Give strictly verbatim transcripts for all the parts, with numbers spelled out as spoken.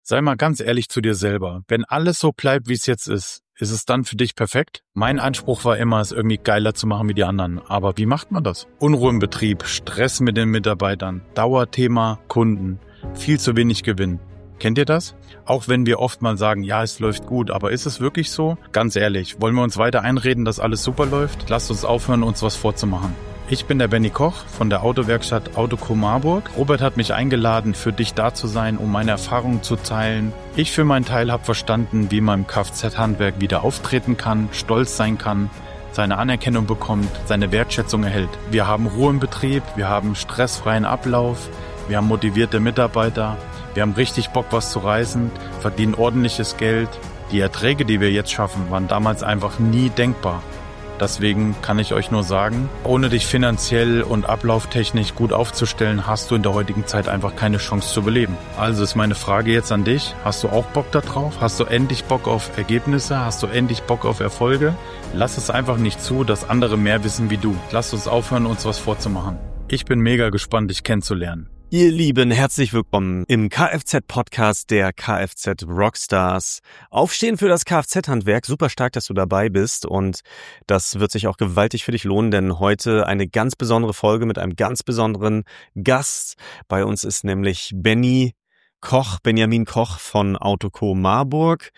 Sei mal ganz ehrlich zu dir selber. Wenn alles so bleibt, wie es jetzt ist, ist es dann für dich perfekt? Mein Anspruch war immer, es irgendwie geiler zu machen wie die anderen. Aber wie macht man das? Unruhe im Betrieb, Stress mit den Mitarbeitern, Dauerthema Kunden, viel zu wenig Gewinn. Kennt ihr das? Auch wenn wir oft mal sagen, ja, es läuft gut, aber ist es wirklich so? Ganz ehrlich, wollen wir uns weiter einreden, dass alles super läuft? Lasst uns aufhören, uns was vorzumachen. Ich bin der Benny Koch von der Autowerkstatt Autoco Marburg. Robert hat mich eingeladen, für dich da zu sein, um meine Erfahrungen zu teilen. Ich für meinen Teil habe verstanden, wie man im Kfz-Handwerk wieder auftreten kann, stolz sein kann, seine Anerkennung bekommt, seine Wertschätzung erhält. Wir haben Ruhe im Betrieb, wir haben stressfreien Ablauf, wir haben motivierte Mitarbeiter, wir haben richtig Bock, was zu reißen, verdienen ordentliches Geld. Die Erträge, die wir jetzt schaffen, waren damals einfach nie denkbar. Deswegen kann ich euch nur sagen, ohne dich finanziell und ablauftechnisch gut aufzustellen, hast du in der heutigen Zeit einfach keine Chance zu überleben. Also ist meine Frage jetzt an dich, hast du auch Bock da drauf? Hast du endlich Bock auf Ergebnisse? Hast du endlich Bock auf Erfolge? Lass es einfach nicht zu, dass andere mehr wissen wie du. Lass uns aufhören, uns was vorzumachen. Ich bin mega gespannt, dich kennenzulernen. Ihr Lieben, herzlich willkommen im Kfz-Podcast der Kfz-Rockstars. Aufstehen für das Kfz-Handwerk. Super stark, dass du dabei bist, und das wird sich auch gewaltig für dich lohnen, denn heute eine ganz besondere Folge mit einem ganz besonderen Gast. Bei uns ist nämlich Benny Koch, Benjamin Koch von Autoco Marburg.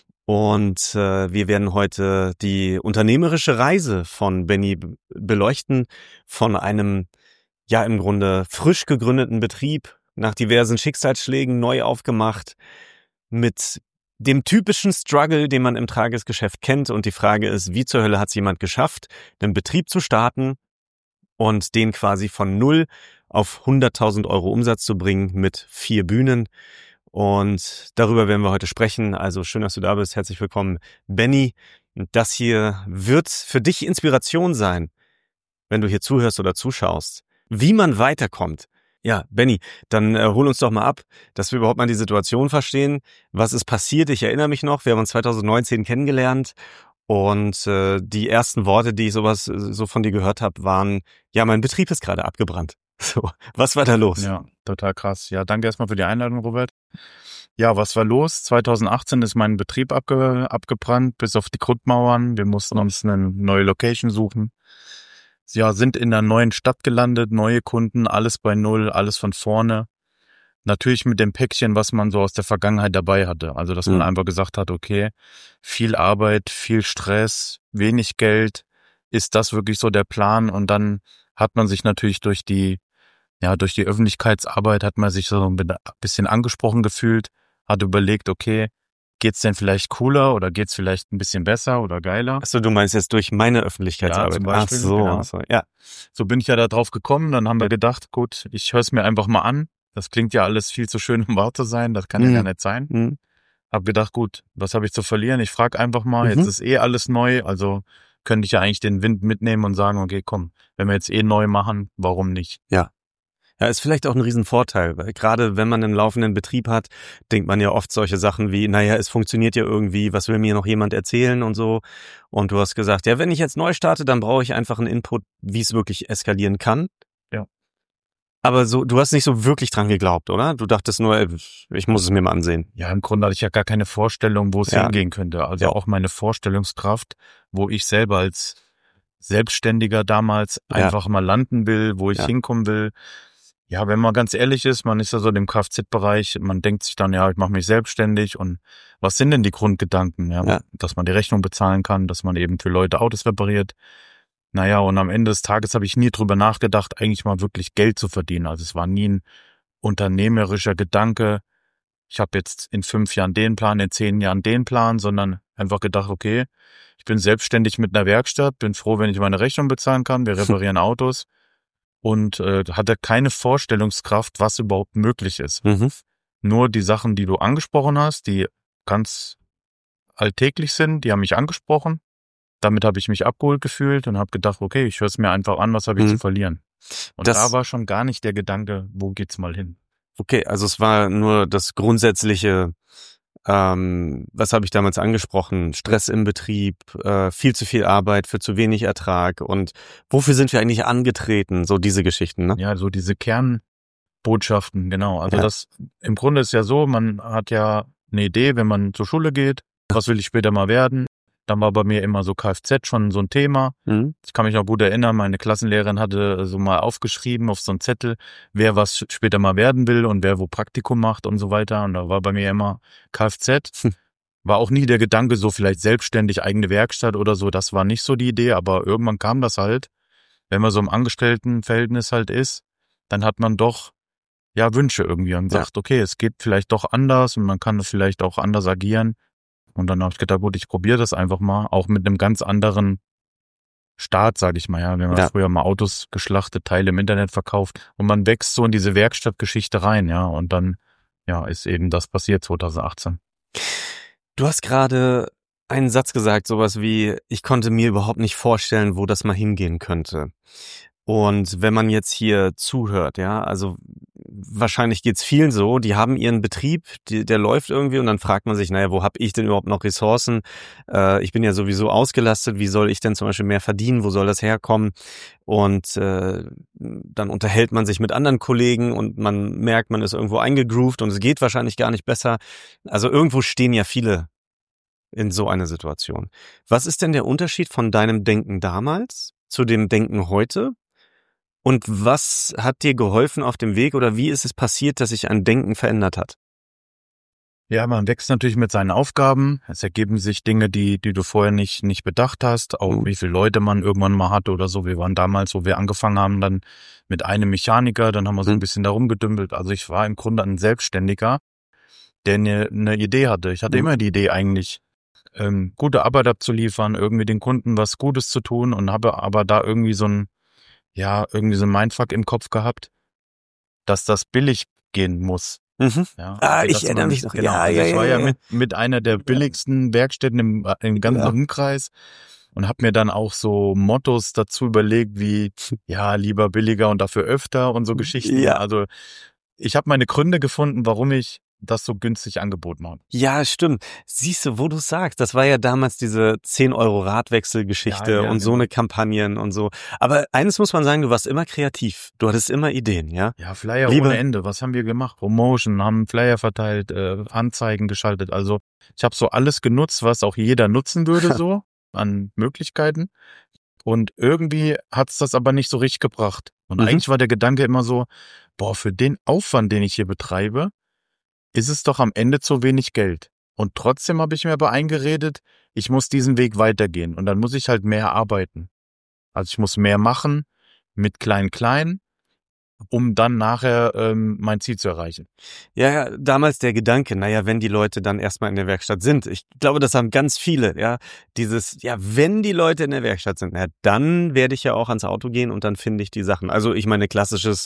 Und äh, wir werden heute die unternehmerische Reise von Benny beleuchten, von einem ja im Grunde frisch gegründeten Betrieb, nach diversen Schicksalsschlägen neu aufgemacht, mit dem typischen Struggle, den man im Tagesgeschäft kennt. Und die Frage ist, wie zur Hölle hat es jemand geschafft, einen Betrieb zu starten und den quasi von null auf hunderttausend Euro Umsatz zu bringen mit vier Bühnen. Und darüber werden wir heute sprechen. Also schön, dass du da bist. Herzlich willkommen, Benny. Das hier wird für dich Inspiration sein, wenn du hier zuhörst oder zuschaust, wie man weiterkommt. Ja, Benny, dann äh, hol uns doch mal ab, dass wir überhaupt mal die Situation verstehen. Was ist passiert? Ich erinnere mich noch, wir haben uns zwanzig neunzehn kennengelernt, und äh, die ersten Worte, die ich sowas so von dir gehört habe, waren, ja, mein Betrieb ist gerade abgebrannt. So, was war da los? Ja, total krass. Ja, danke erstmal für die Einladung, Robert. Ja, was war los? zwanzig achtzehn ist mein Betrieb abge- abgebrannt, bis auf die Grundmauern. Wir mussten uns eine neue Location suchen. Ja, sind in einer neuen Stadt gelandet, neue Kunden, alles bei Null, alles von vorne. Natürlich mit dem Päckchen, was man so aus der Vergangenheit dabei hatte. Also, dass man Mhm. einfach gesagt hat, okay, viel Arbeit, viel Stress, wenig Geld. Ist das wirklich so der Plan? Und dann hat man sich natürlich durch die, ja, durch die Öffentlichkeitsarbeit hat man sich so ein bisschen angesprochen gefühlt, hat überlegt, okay, geht's denn vielleicht cooler oder geht's vielleicht ein bisschen besser oder geiler? Achso, du meinst jetzt durch meine Öffentlichkeitsarbeit. Ja, zum Beispiel, Ach so, genau. ach so, ja. So bin ich ja da drauf gekommen, dann haben wir gedacht, gut, ich höre es mir einfach mal an. Das klingt ja alles viel zu schön, um wahr zu sein, das kann Mhm. ja gar nicht sein. Mhm. Hab gedacht, gut, was habe ich zu verlieren? Ich frage einfach mal, Mhm. jetzt ist eh alles neu, also könnte ich ja eigentlich den Wind mitnehmen und sagen, okay, komm, wenn wir jetzt eh neu machen, warum nicht? Ja. Ja, ist vielleicht auch ein Riesenvorteil, weil gerade wenn man einen laufenden Betrieb hat, denkt man ja oft solche Sachen wie, naja, es funktioniert ja irgendwie, was will mir noch jemand erzählen und so. Und du hast gesagt, ja, wenn ich jetzt neu starte, dann brauche ich einfach einen Input, wie es wirklich eskalieren kann. Ja. Aber so, du hast nicht so wirklich dran geglaubt, oder? Du dachtest nur, ey, ich muss es mir mal ansehen. Ja, im Grunde hatte ich ja gar keine Vorstellung, wo es Ja. hingehen könnte. Also Ja. auch meine Vorstellungskraft, wo ich selber als Selbstständiger damals Ja. einfach mal landen will, wo ich Ja. hinkommen will. Ja, wenn man ganz ehrlich ist, man ist ja so im Kfz-Bereich, man denkt sich dann, ja, ich mache mich selbstständig, und was sind denn die Grundgedanken? Ja, Ja. dass man die Rechnung bezahlen kann, dass man eben für Leute Autos repariert. Naja, und am Ende des Tages habe ich nie drüber nachgedacht, eigentlich mal wirklich Geld zu verdienen. Also es war nie ein unternehmerischer Gedanke, ich habe jetzt in fünf Jahren den Plan, in zehn Jahren den Plan, sondern einfach gedacht, okay, ich bin selbstständig mit einer Werkstatt, bin froh, wenn ich meine Rechnung bezahlen kann, wir reparieren Autos, und äh, hatte keine Vorstellungskraft, was überhaupt möglich ist. Mhm. Nur die Sachen, die du angesprochen hast, die ganz alltäglich sind, die haben mich angesprochen. Damit habe ich mich abgeholt gefühlt und habe gedacht, okay, ich höre es mir einfach an, was habe ich Mhm. zu verlieren. Und Das- da war schon gar nicht der Gedanke, wo geht's mal hin? Okay, also es war nur das grundsätzliche, ähm, was habe ich damals angesprochen? Stress im Betrieb, äh, viel zu viel Arbeit für zu wenig Ertrag, und wofür sind wir eigentlich angetreten? So diese Geschichten, ne? Ja, so diese Kern, Botschaften, genau. Also Ja. das im Grunde ist ja so, man hat ja eine Idee, wenn man zur Schule geht, was will ich später mal werden? Dann war bei mir immer so Kfz schon so ein Thema. Mhm. Ich kann mich noch gut erinnern, meine Klassenlehrerin hatte so mal aufgeschrieben auf so einen Zettel, wer was später mal werden will und wer wo Praktikum macht und so weiter. Und da war bei mir immer Kfz. Hm. War auch nie der Gedanke, so vielleicht selbstständig eigene Werkstatt oder so. Das war nicht so die Idee, aber irgendwann kam das halt. Wenn man so im Angestelltenverhältnis halt ist, dann hat man doch ja Wünsche irgendwie und Ja. sagt, okay, es geht vielleicht doch anders und man kann vielleicht auch anders agieren. Und dann habe ich gedacht, gut, ich probiere das einfach mal, auch mit einem ganz anderen Start, sage ich mal. Ja, wir haben Ja. früher mal Autos geschlachtet, Teile im Internet verkauft und man wächst so in diese Werkstattgeschichte rein, ja. Und dann ja ist eben das passiert zwanzig achtzehn. Du hast gerade einen Satz gesagt, sowas wie, ich konnte mir überhaupt nicht vorstellen, wo das mal hingehen könnte. Und wenn man jetzt hier zuhört, ja, also wahrscheinlich geht's vielen so, die haben ihren Betrieb, die, der läuft irgendwie und dann fragt man sich, naja, wo habe ich denn überhaupt noch Ressourcen? Äh, ich bin ja sowieso ausgelastet, wie soll ich denn zum Beispiel mehr verdienen? Wo soll das herkommen? Und äh, dann unterhält man sich mit anderen Kollegen und man merkt, man ist irgendwo eingegroovt und es geht wahrscheinlich gar nicht besser. Also irgendwo stehen ja viele in so einer Situation. Was ist denn der Unterschied von deinem Denken damals zu dem Denken heute? Und was hat dir geholfen auf dem Weg oder wie ist es passiert, dass sich ein Denken verändert hat? Ja, man wächst natürlich mit seinen Aufgaben. Es ergeben sich Dinge, die die du vorher nicht nicht bedacht hast. Auch Mhm. wie viele Leute man irgendwann mal hatte oder so. Wir waren damals, wo wir angefangen haben, dann mit einem Mechaniker. Dann haben wir so ein Mhm. bisschen da rumgedümpelt. Also ich war im Grunde ein Selbstständiger, der eine, eine Idee hatte. Ich hatte Mhm. immer die Idee eigentlich, ähm, gute Arbeit abzuliefern, irgendwie den Kunden was Gutes zu tun und habe aber da irgendwie so ein, ja, irgendwie so ein Mindfuck im Kopf gehabt, dass das billig gehen muss. Mhm. Ja, Ah, also ich dass erinnere man, mich noch. genau, Ja, also ja, ich ja, war ja ja. mit, mit einer der billigsten Werkstätten im, im ganzen Ja. Umkreis und habe mir dann auch so Mottos dazu überlegt, wie, ja, lieber billiger und dafür öfter und so Geschichten. Ja. Also ich habe meine Gründe gefunden, warum ich das so günstig angeboten habe. Ja, stimmt. Siehst du, wo du sagst, das war ja damals diese zehn Euro Radwechselgeschichte Ja, ja, und so genau. eine Kampagnen und so. Aber eines muss man sagen, du warst immer kreativ. Du hattest immer Ideen, ja? Ja, Flyer Liebe- ohne Ende. Was haben wir gemacht? Promotion, haben Flyer verteilt, äh, Anzeigen geschaltet. Also ich habe so alles genutzt, was auch jeder nutzen würde, so an Möglichkeiten. Und irgendwie hat's das aber nicht so richtig gebracht. Und Mhm. eigentlich war der Gedanke immer so, boah, für den Aufwand, den ich hier betreibe, ist es doch am Ende zu wenig Geld. Und trotzdem habe ich mir aber eingeredet, ich muss diesen Weg weitergehen. Und dann muss ich halt mehr arbeiten. Also ich muss mehr machen mit klein klein, um dann nachher ähm, mein Ziel zu erreichen. Ja, ja, damals der Gedanke, naja, wenn die Leute dann erstmal in der Werkstatt sind. Ich glaube, das haben ganz viele, ja. Dieses, ja, wenn die Leute in der Werkstatt sind, na, dann werde ich ja auch ans Auto gehen und dann finde ich die Sachen. Also ich meine, klassisches,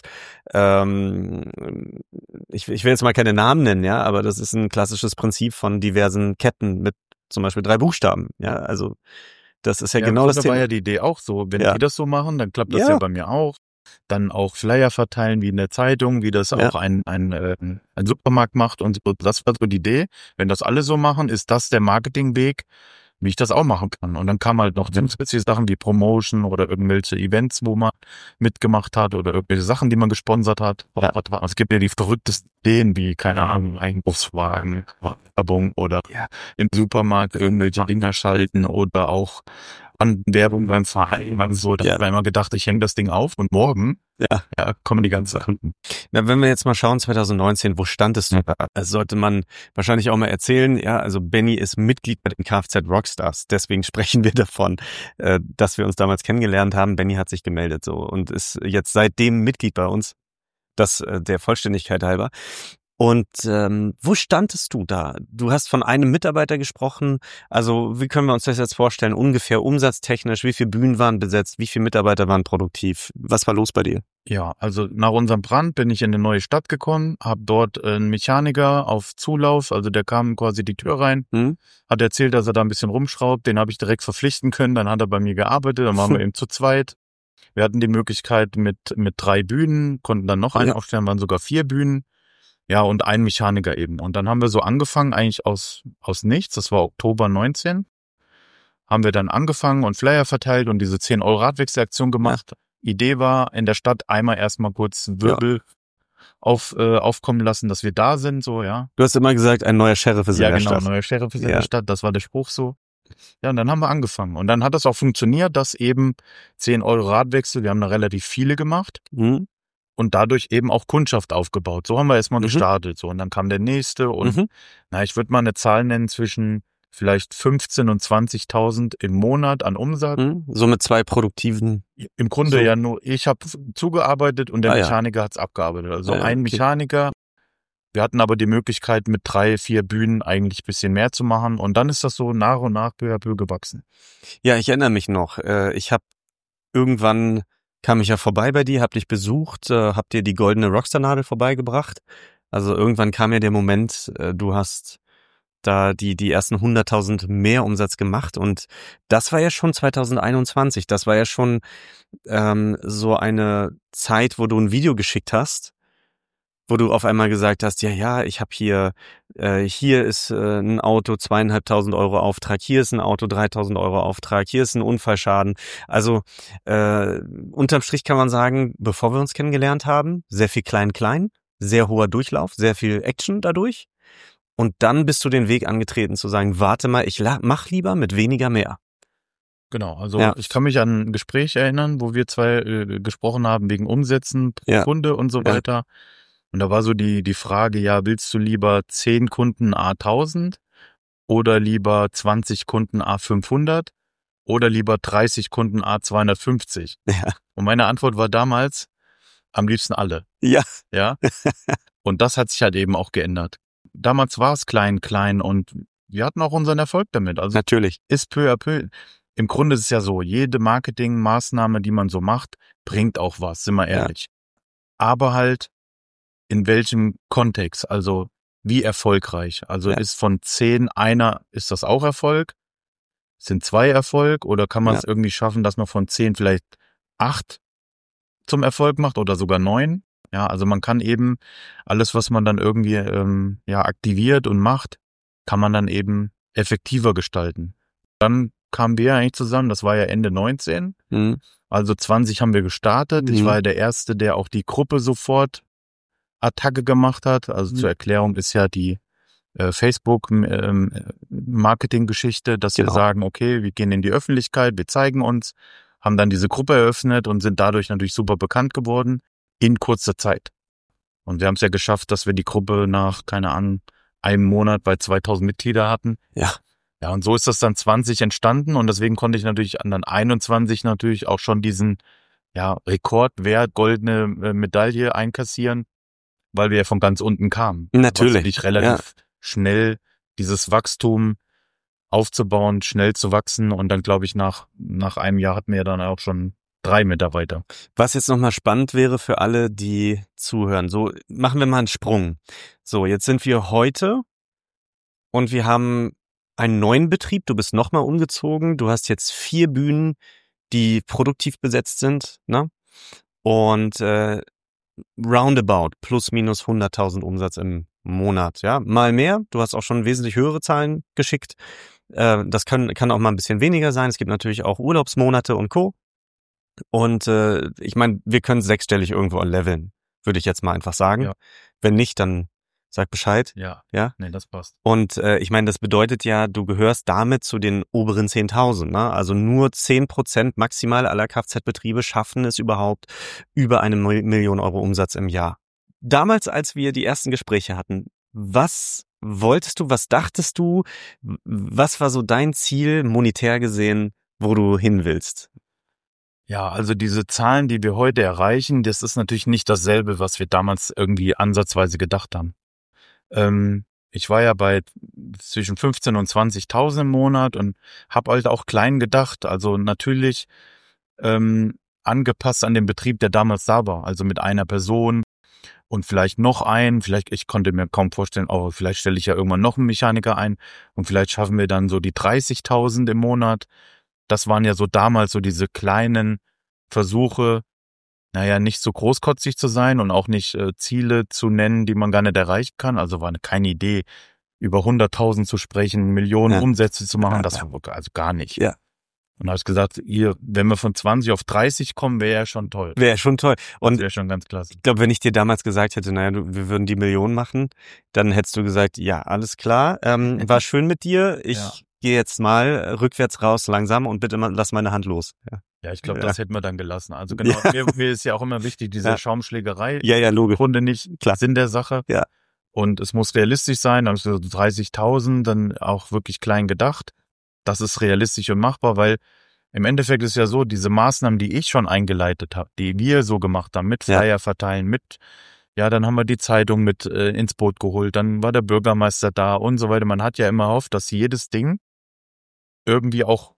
ähm, ich, ich will jetzt mal keine Namen nennen, ja, aber das ist ein klassisches Prinzip von diversen Ketten mit zum Beispiel drei Buchstaben, ja, also das ist ja, Ja, genau im das Grunde Thema. war ja die Idee auch so, wenn Ja. die das so machen, dann klappt das Ja. ja bei mir auch. Dann auch Flyer verteilen, wie in der Zeitung, wie das Ja. auch ein, ein, äh, ein Supermarkt macht und so. Das war so die Idee. Wenn das alle so machen, ist das der Marketingweg, wie ich das auch machen kann. Und dann kam halt noch zusätzliche Sachen wie Promotion oder irgendwelche Events, wo man mitgemacht hat oder irgendwelche Sachen, die man gesponsert hat. Ja. Es gibt ja die verrücktesten Ideen, wie, keine Ahnung, Einkaufswagen, Werbung oder Ja. im Supermarkt irgendwelche Dinger schalten oder auch an Werbung beim Verein und so. Da Ja. habe ich immer gedacht, ich hänge das Ding auf und morgen Ja. ja, kommen die ganzen Sachen. Na, wenn wir jetzt mal schauen, zwanzig neunzehn, wo standest du da? Das sollte man wahrscheinlich auch mal erzählen. Ja, also Benny ist Mitglied bei den Kfz Rockstars. Deswegen sprechen wir davon, äh, dass wir uns damals kennengelernt haben. Benny hat sich gemeldet so und ist jetzt seitdem Mitglied bei uns. Das äh, der Vollständigkeit halber. Und ähm, wo standest du da? Du hast von einem Mitarbeiter gesprochen. Also wie können wir uns das jetzt vorstellen? Ungefähr umsatztechnisch, wie viele Bühnen waren besetzt? Wie viele Mitarbeiter waren produktiv? Was war los bei dir? Ja, also nach unserem Brand bin ich in eine neue Stadt gekommen, habe dort einen Mechaniker auf Zulauf, also der kam quasi die Tür rein, Hm? hat erzählt, dass er da ein bisschen rumschraubt, den habe ich direkt verpflichten können, dann hat er bei mir gearbeitet, dann waren wir eben zu zweit. Wir hatten die Möglichkeit mit mit drei Bühnen, konnten dann noch einen Ja. aufstellen, waren sogar vier Bühnen. Ja, und ein Mechaniker eben. Und dann haben wir so angefangen, eigentlich aus aus nichts, das war Oktober neunzehn, haben wir dann angefangen und Flyer verteilt und diese zehn Euro Radwechselaktion gemacht. Idee war, in der Stadt einmal erstmal kurz Wirbel auf, äh, aufkommen lassen, dass wir da sind, so, ja. Du hast immer gesagt, ein neuer Sheriff ist ja, in der genau, Stadt. Ja, genau, neuer Sheriff ist ja. in der Stadt, das war der Spruch so. Ja, und dann haben wir angefangen. Und dann hat das auch funktioniert, dass eben zehn Euro Radwechsel, wir haben da relativ viele gemacht. Mhm. Und dadurch eben auch Kundschaft aufgebaut. So haben wir erstmal Mhm. gestartet. So, und dann kam der nächste und, Mhm. na, ich würde mal eine Zahl nennen zwischen vielleicht fünfzehn und zwanzigtausend im Monat an Umsatz. Mhm. So mit zwei produktiven. Im Grunde So. ja nur, ich habe zugearbeitet und der Ah, ja. Mechaniker hat's abgearbeitet. Also Ah, ja, ein okay. Mechaniker. Wir hatten aber die Möglichkeit, mit drei, vier Bühnen eigentlich ein bisschen mehr zu machen. Und dann ist das so nach und nach peu à peu gewachsen. Ja, ich erinnere mich noch. Äh, Ich habe irgendwann kam ich ja vorbei bei dir, hab dich besucht, äh, hab dir die goldene Rockstar-Nadel vorbeigebracht. Also irgendwann kam ja der Moment, äh, du hast da die die ersten hunderttausend mehr Umsatz gemacht und das war ja schon zwanzig einundzwanzig. Das war ja schon ähm, so eine Zeit, wo du ein Video geschickt hast, wo du auf einmal gesagt hast, ja, ja, ich habe hier, äh, hier ist äh, ein Auto, zweieinhalbtausend Euro Auftrag, hier ist ein Auto, dreitausend Euro Auftrag, hier ist ein Unfallschaden. Also äh, unterm Strich kann man sagen, bevor wir uns kennengelernt haben, sehr viel Klein-Klein, sehr hoher Durchlauf, sehr viel Action dadurch. Und dann bist du den Weg angetreten zu sagen, warte mal, ich la- mach lieber mit weniger mehr. Genau, also Ja. ich kann mich an ein Gespräch erinnern, wo wir zwei äh, gesprochen haben wegen Umsätzen pro Ja. Kunde und so Ja. weiter. Und da war so die die Frage, ja, willst du lieber zehn Kunden A tausend oder lieber zwanzig Kunden A fünfhundert oder lieber dreißig Kunden A zweihundertfünfzig? Ja. Und meine Antwort war damals, am liebsten alle, Ja. ja. Und das hat sich halt eben auch geändert. Damals war es klein, klein und wir hatten auch unseren Erfolg damit. Also Natürlich. ist peu à peu. Im Grunde ist es ja so, jede Marketingmaßnahme, die man so macht, bringt auch was, sind wir Ja. ehrlich. Aber halt in welchem Kontext, also wie erfolgreich. Also Ja. ist von zehn einer, ist das auch Erfolg? Sind zwei Erfolg? Oder kann man Ja. es irgendwie schaffen, dass man von zehn vielleicht acht zum Erfolg macht oder sogar neun? Ja, also man kann eben alles, was man dann irgendwie ähm, ja aktiviert und macht, kann man dann eben effektiver gestalten. Dann kamen wir eigentlich zusammen, das war ja Ende neunzehn, Mhm. also zwanzig haben wir gestartet. Ich Mhm. war ja der Erste, der auch die Gruppe sofort Attacke gemacht hat. Also Mhm. zur Erklärung ist ja die äh, Facebook-Marketing-Geschichte, dass Genau. wir sagen, okay, wir gehen in die Öffentlichkeit, wir zeigen uns, haben dann diese Gruppe eröffnet und sind dadurch natürlich super bekannt geworden in kurzer Zeit. Und wir haben es ja geschafft, dass wir die Gruppe nach, keine Ahnung, einem Monat bei zweitausend Mitglieder hatten. Ja. Ja, und so ist das dann zwanzig entstanden und deswegen konnte ich natürlich an dann einundzwanzig natürlich auch schon diesen ja, Rekordwert goldene äh, Medaille einkassieren, weil wir ja von ganz unten kamen. Natürlich. War natürlich relativ schnell dieses Wachstum aufzubauen, schnell zu wachsen und dann glaube ich nach nach einem Jahr hatten wir dann auch schon drei Mitarbeiter. Was jetzt nochmal spannend wäre für alle, die zuhören. So, machen wir mal einen Sprung. So, jetzt sind wir heute und wir haben einen neuen Betrieb. Du bist nochmal umgezogen. Du hast jetzt vier Bühnen, die produktiv besetzt sind, ne? Und äh, roundabout plus minus hunderttausend Umsatz im Monat, ja? Mal mehr. Du hast auch schon wesentlich höhere Zahlen geschickt. Äh, das kann, kann auch mal ein bisschen weniger sein. Es gibt natürlich auch Urlaubsmonate und Co. Und äh, ich meine, wir können sechsstellig irgendwo leveln, würde ich jetzt mal einfach sagen. Ja. Wenn nicht, dann sag Bescheid. Ja, Ja. nee, das passt. Und äh, ich meine, das bedeutet ja, du gehörst damit zu den oberen zehntausend. Ne? Also nur zehn Prozent maximal aller Kfz-Betriebe schaffen es überhaupt über eine Million Euro Umsatz im Jahr. Damals, als wir die ersten Gespräche hatten, was wolltest du, was dachtest du, was war so dein Ziel, monetär gesehen, wo du hin willst? Ja, also diese Zahlen, die wir heute erreichen, das ist natürlich nicht dasselbe, was wir damals irgendwie ansatzweise gedacht haben. Ähm, ich war ja bei zwischen fünfzehn und zwanzigtausend im Monat und habe halt auch klein gedacht. Also natürlich ähm, angepasst an den Betrieb, der damals da war. Also mit einer Person und vielleicht noch einen. Vielleicht, ich konnte mir kaum vorstellen, oh, vielleicht stelle ich ja irgendwann noch einen Mechaniker ein und vielleicht schaffen wir dann so die dreißigtausend im Monat. Das waren ja so damals so diese kleinen Versuche, naja, nicht so großkotzig zu sein und auch nicht äh, Ziele zu nennen, die man gar nicht erreichen kann. Also war eine, keine Idee, über hunderttausend zu sprechen, Millionen Ja. Umsätze zu machen, Ja, das ja. war also gar nicht. Ja. Und da habe ich gesagt, ihr, wenn wir von zwanzig auf dreißig kommen, wäre ja schon toll. Wäre ja schon toll. Und wäre schon ganz klasse. Ich glaube, wenn ich dir damals gesagt hätte, naja, du, wir würden die Million machen, dann hättest du gesagt, ja, alles klar, ähm, war schön mit dir. Ich ja. gehe jetzt mal rückwärts raus, langsam und bitte mal, lass meine Hand los. Ja, ja ich glaube, ja. das hätten wir dann gelassen. Also genau, ja. mir, mir ist ja auch immer wichtig, diese ja. Schaumschlägerei. Ja, ja, logisch. Im Grunde nicht klar. Sinn der Sache. Ja. Und es muss realistisch sein, dann so dreißigtausend, dann auch wirklich klein gedacht. Das ist realistisch und machbar, weil im Endeffekt ist ja so, diese Maßnahmen, die ich schon eingeleitet habe, die wir so gemacht haben, mit Flyer ja. verteilen, mit, ja, dann haben wir die Zeitung mit äh, ins Boot geholt, dann war der Bürgermeister da und so weiter. Man hat ja immer gehofft, dass jedes Ding irgendwie auch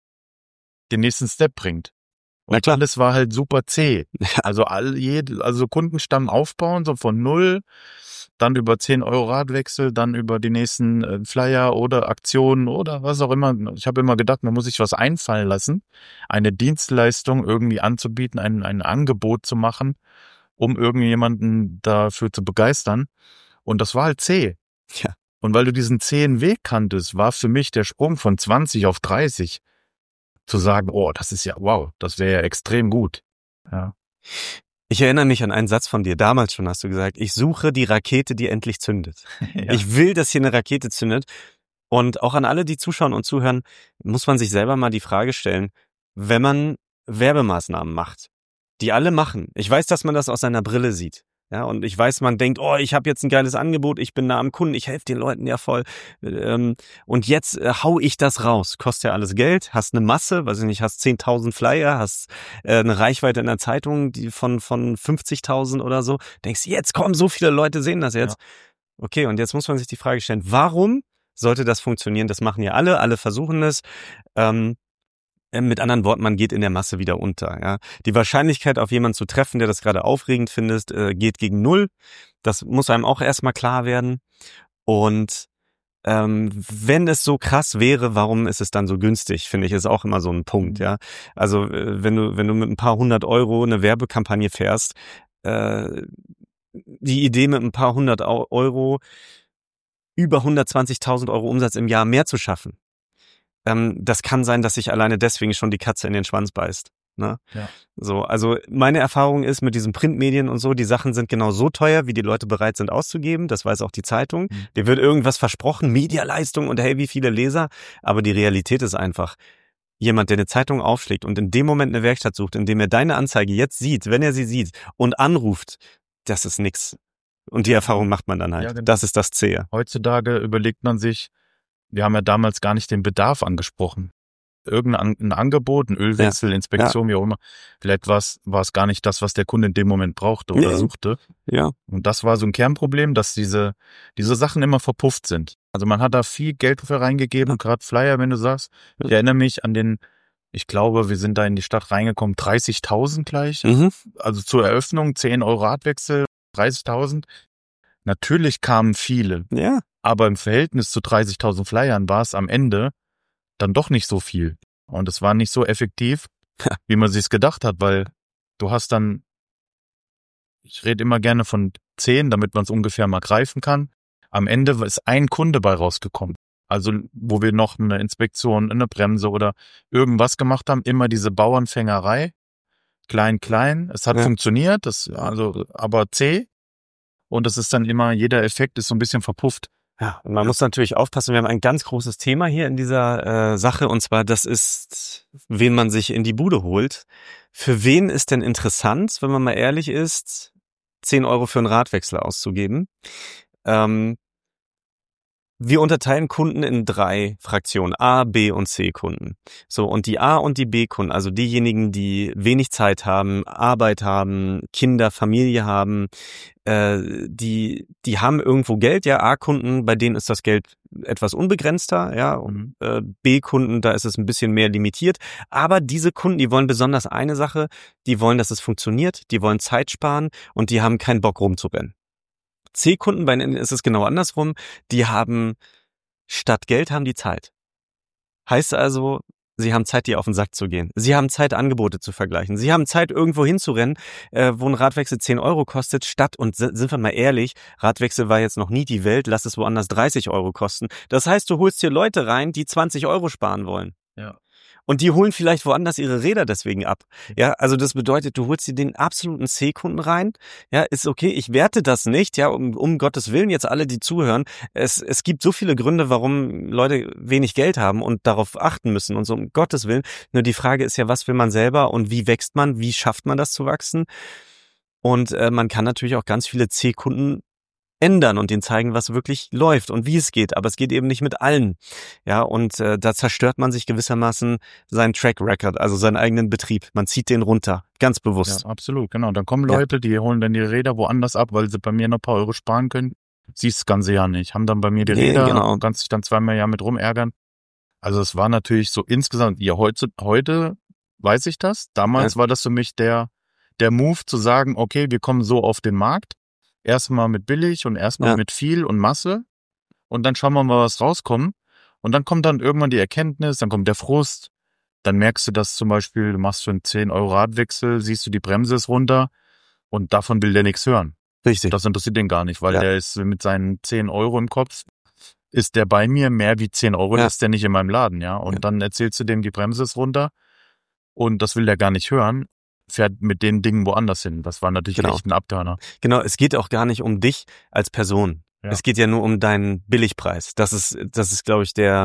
den nächsten Step bringt. Und Na klar. alles war halt super zäh. Also all, jede, also Kundenstamm aufbauen, so von null, dann über zehn Euro Radwechsel, dann über die nächsten äh, Flyer oder Aktionen oder was auch immer. Ich habe immer gedacht, man muss sich was einfallen lassen, eine Dienstleistung irgendwie anzubieten, ein, ein Angebot zu machen, um irgendjemanden dafür zu begeistern. Und das war halt zäh. Ja. Und weil du diesen zähen Weg kanntest, war für mich der Sprung von zwanzig auf dreißig zu sagen, oh, das ist ja, wow, das wäre ja extrem gut. Ja. Ich erinnere mich an einen Satz von dir. Damals schon hast du gesagt, ich suche die Rakete, die endlich zündet. Ja. Ich will, dass hier eine Rakete zündet. Und auch an alle, die zuschauen und zuhören, muss man sich selber mal die Frage stellen, wenn man Werbemaßnahmen macht, die alle machen. Ich weiß, dass man das aus seiner Brille sieht. Ja, und ich weiß, man denkt, oh, ich habe jetzt ein geiles Angebot, ich bin nah am Kunden, ich helfe den Leuten ja voll. Ähm, und jetzt äh, hau ich das raus. Kostet ja alles Geld, hast eine Masse, weiß ich nicht, hast zehntausend Flyer, hast äh, eine Reichweite in der Zeitung die von von fünfzigtausend oder so. Denkst, jetzt kommen so viele Leute, sehen das jetzt. Ja. Okay, und jetzt muss man sich die Frage stellen, warum sollte das funktionieren? Das machen ja alle, alle versuchen es. Ähm, Mit anderen Worten, man geht in der Masse wieder unter. Ja, die Wahrscheinlichkeit, auf jemanden zu treffen, der das gerade aufregend findet, äh, geht gegen null. Das muss einem auch erstmal klar werden. Und ähm, wenn es so krass wäre, warum ist es dann so günstig? Finde ich, ist auch immer so ein Punkt. Ja, also äh, wenn du wenn du mit ein paar hundert Euro eine Werbekampagne fährst, äh, die Idee mit ein paar hundert Euro über hundertzwanzigtausend Euro Umsatz im Jahr mehr zu schaffen. Ähm, das kann sein, dass sich alleine deswegen schon die Katze in den Schwanz beißt. Ne? Ja. So, also meine Erfahrung ist mit diesen Printmedien und so, die Sachen sind genau so teuer, wie die Leute bereit sind auszugeben. Das weiß auch die Zeitung. Mhm. Dir wird irgendwas versprochen, Medialeistung und hey, wie viele Leser. Aber die Realität ist einfach, jemand, der eine Zeitung aufschlägt und in dem Moment eine Werkstatt sucht, in dem er deine Anzeige jetzt sieht, wenn er sie sieht und anruft, das ist nix. Und die Erfahrung macht man dann halt. Ja, genau. Das ist das Zähe. Heutzutage überlegt man sich, wir haben ja damals gar nicht den Bedarf angesprochen. Irgendein ein Angebot, ein Ölwechsel, ja. Inspektion, ja. wie auch immer. Vielleicht war es, war es gar nicht das, was der Kunde in dem Moment brauchte oder ja. suchte. Ja. Und das war so ein Kernproblem, dass diese, diese Sachen immer verpufft sind. Also man hat da viel Geld für reingegeben, ja. gerade Flyer, wenn du sagst. Ich ja. erinnere mich an den, ich glaube, wir sind da in die Stadt reingekommen, dreißigtausend gleich. Mhm. Also zur Eröffnung, zehn Euro Radwechsel, dreißigtausend. Natürlich kamen viele. Ja. Aber im Verhältnis zu dreißigtausend Flyern war es am Ende dann doch nicht so viel. Und es war nicht so effektiv, wie man sich's gedacht hat, weil du hast dann, ich rede immer gerne von zehn, damit man es ungefähr mal greifen kann. Am Ende ist ein Kunde bei rausgekommen. Also wo wir noch eine Inspektion, eine Bremse oder irgendwas gemacht haben, immer diese Bauernfängerei. Klein, klein. Es hat ja. funktioniert, das also aber zäh. Und es ist dann immer, jeder Effekt ist so ein bisschen verpufft. Ja, und man muss natürlich aufpassen, wir haben ein ganz großes Thema hier in dieser äh, Sache, und zwar das ist, wen man sich in die Bude holt. Für wen ist denn interessant, wenn man mal ehrlich ist, zehn Euro für einen Radwechsel auszugeben? Ähm, wir unterteilen Kunden in drei Fraktionen, A, B und C Kunden. So, und die A und die B Kunden, also diejenigen, die wenig Zeit haben, Arbeit haben, Kinder, Familie haben, äh, die die haben irgendwo Geld. Ja, A-Kunden, bei denen ist das Geld etwas unbegrenzter, ja, und äh, B-Kunden, da ist es ein bisschen mehr limitiert. Aber diese Kunden, die wollen besonders eine Sache, die wollen, dass es funktioniert, die wollen Zeit sparen und die haben keinen Bock rumzurennen. C-Kunden, bei denen ist es genau andersrum. Die haben statt Geld haben die Zeit. Heißt also, sie haben Zeit, dir auf den Sack zu gehen. Sie haben Zeit, Angebote zu vergleichen. Sie haben Zeit, irgendwo hinzurennen, äh, wo ein Radwechsel zehn Euro kostet, statt, und sind wir mal ehrlich, Radwechsel war jetzt noch nie die Welt, lass es woanders dreißig Euro kosten. Das heißt, du holst hier Leute rein, die zwanzig Euro sparen wollen. Ja. Und die holen vielleicht woanders ihre Räder deswegen ab. Ja, also das bedeutet, du holst dir den absoluten C-Kunden rein. Ja, ist okay, ich werte das nicht, ja, um, um Gottes Willen, jetzt alle, die zuhören. Es, es gibt so viele Gründe, warum Leute wenig Geld haben und darauf achten müssen und so, um Gottes Willen. Nur die Frage ist ja, was will man selber und wie wächst man, wie schafft man das zu wachsen? Und äh, man kann natürlich auch ganz viele C-Kunden ändern und denen zeigen, was wirklich läuft und wie es geht. Aber es geht eben nicht mit allen. Ja, und äh, da zerstört man sich gewissermaßen seinen Track Record, also seinen eigenen Betrieb. Man zieht den runter, ganz bewusst. Ja, absolut, genau. Dann kommen Leute, ja. die holen dann die Räder woanders ab, weil sie bei mir noch ein paar Euro sparen können. Siehst das ganze Jahr nicht. Haben dann bei mir die nee, Räder genau. und kannst dich dann zweimal im Jahr mit rumärgern. Also es war natürlich so insgesamt, ja, heute, heute weiß ich das. Damals ja. war das für mich der, der Move zu sagen, okay, wir kommen so auf den Markt. Erstmal mit billig und erstmal ja. mit viel und Masse und dann schauen wir mal, was rauskommt. Und dann kommt dann irgendwann die Erkenntnis, dann kommt der Frust, dann merkst du, dass zum Beispiel, du machst für einen zehn Euro Radwechsel, siehst du, die Bremse ist runter und davon will der nichts hören. Richtig. Das interessiert den gar nicht, weil ja. der ist mit seinen zehn Euro im Kopf, ist der bei mir mehr wie zehn Euro, ja. ist der nicht in meinem Laden, ja. Und ja. dann erzählst du dem, die Bremse ist runter und das will der gar nicht hören. Fährt mit den Dingen woanders hin. Das war natürlich genau. echt ein Abturner. Genau, es geht auch gar nicht um dich als Person. Ja. Es geht ja nur um deinen Billigpreis. Das ist, das ist, glaube ich, der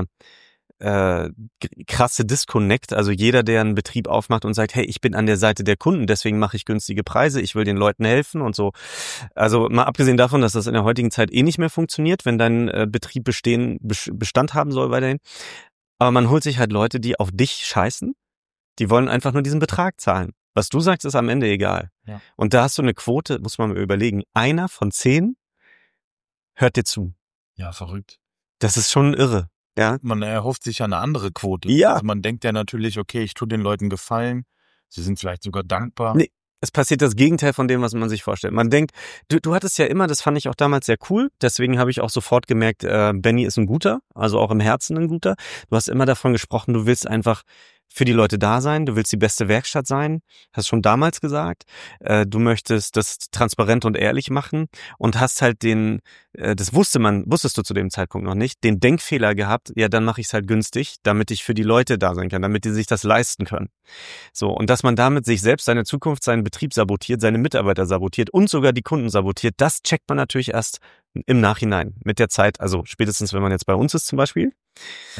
äh, krasse Disconnect. Also jeder, der einen Betrieb aufmacht und sagt, hey, ich bin an der Seite der Kunden, deswegen mache ich günstige Preise, ich will den Leuten helfen und so. Also mal abgesehen davon, dass das in der heutigen Zeit eh nicht mehr funktioniert, wenn dein äh, Betrieb bestehen, Bestand haben soll weiterhin. Aber man holt sich halt Leute, die auf dich scheißen. Die wollen einfach nur diesen Betrag zahlen. Was du sagst, ist am Ende egal. Ja. Und da hast du eine Quote, muss man mal überlegen. Einer von zehn hört dir zu. Ja, verrückt. Das ist schon irre. Ja. Man erhofft sich ja eine andere Quote. Ja. Also man denkt ja natürlich, okay, ich tue den Leuten Gefallen. Sie sind vielleicht sogar dankbar. Nee, es passiert das Gegenteil von dem, was man sich vorstellt. Man denkt, du, du hattest ja immer, das fand ich auch damals sehr cool. Deswegen habe ich auch sofort gemerkt, äh, Benny ist ein guter, also auch im Herzen ein guter. Du hast immer davon gesprochen, du willst einfach für die Leute da sein, du willst die beste Werkstatt sein, hast schon damals gesagt, äh, du möchtest das transparent und ehrlich machen und hast halt den, äh, das wusste man, wusstest du zu dem Zeitpunkt noch nicht, den Denkfehler gehabt, ja, dann mache ich es halt günstig, damit ich für die Leute da sein kann, damit die sich das leisten können. So, und dass man damit sich selbst, seine Zukunft, seinen Betrieb sabotiert, seine Mitarbeiter sabotiert und sogar die Kunden sabotiert, das checkt man natürlich erst im Nachhinein, mit der Zeit, also spätestens, wenn man jetzt bei uns ist zum Beispiel. Ja.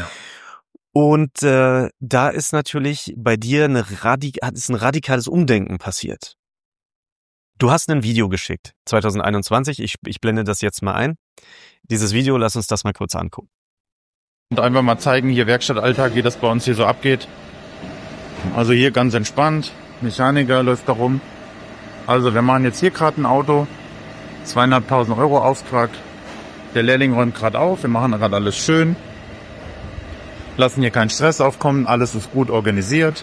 Und äh, da ist natürlich bei dir eine Radik- ist ein radikales Umdenken passiert. Du hast ein Video geschickt, zwanzig einundzwanzig, ich, ich blende das jetzt mal ein. Dieses Video, lass uns das mal kurz angucken. Und einfach mal zeigen, hier Werkstattalltag, wie das bei uns hier so abgeht. Also hier ganz entspannt, Mechaniker läuft da rum. Also wir machen jetzt hier gerade ein Auto, zweieinhalbtausend Euro Auftrag. Der Lehrling räumt gerade auf, wir machen gerade alles schön. Lassen hier keinen Stress aufkommen, alles ist gut organisiert.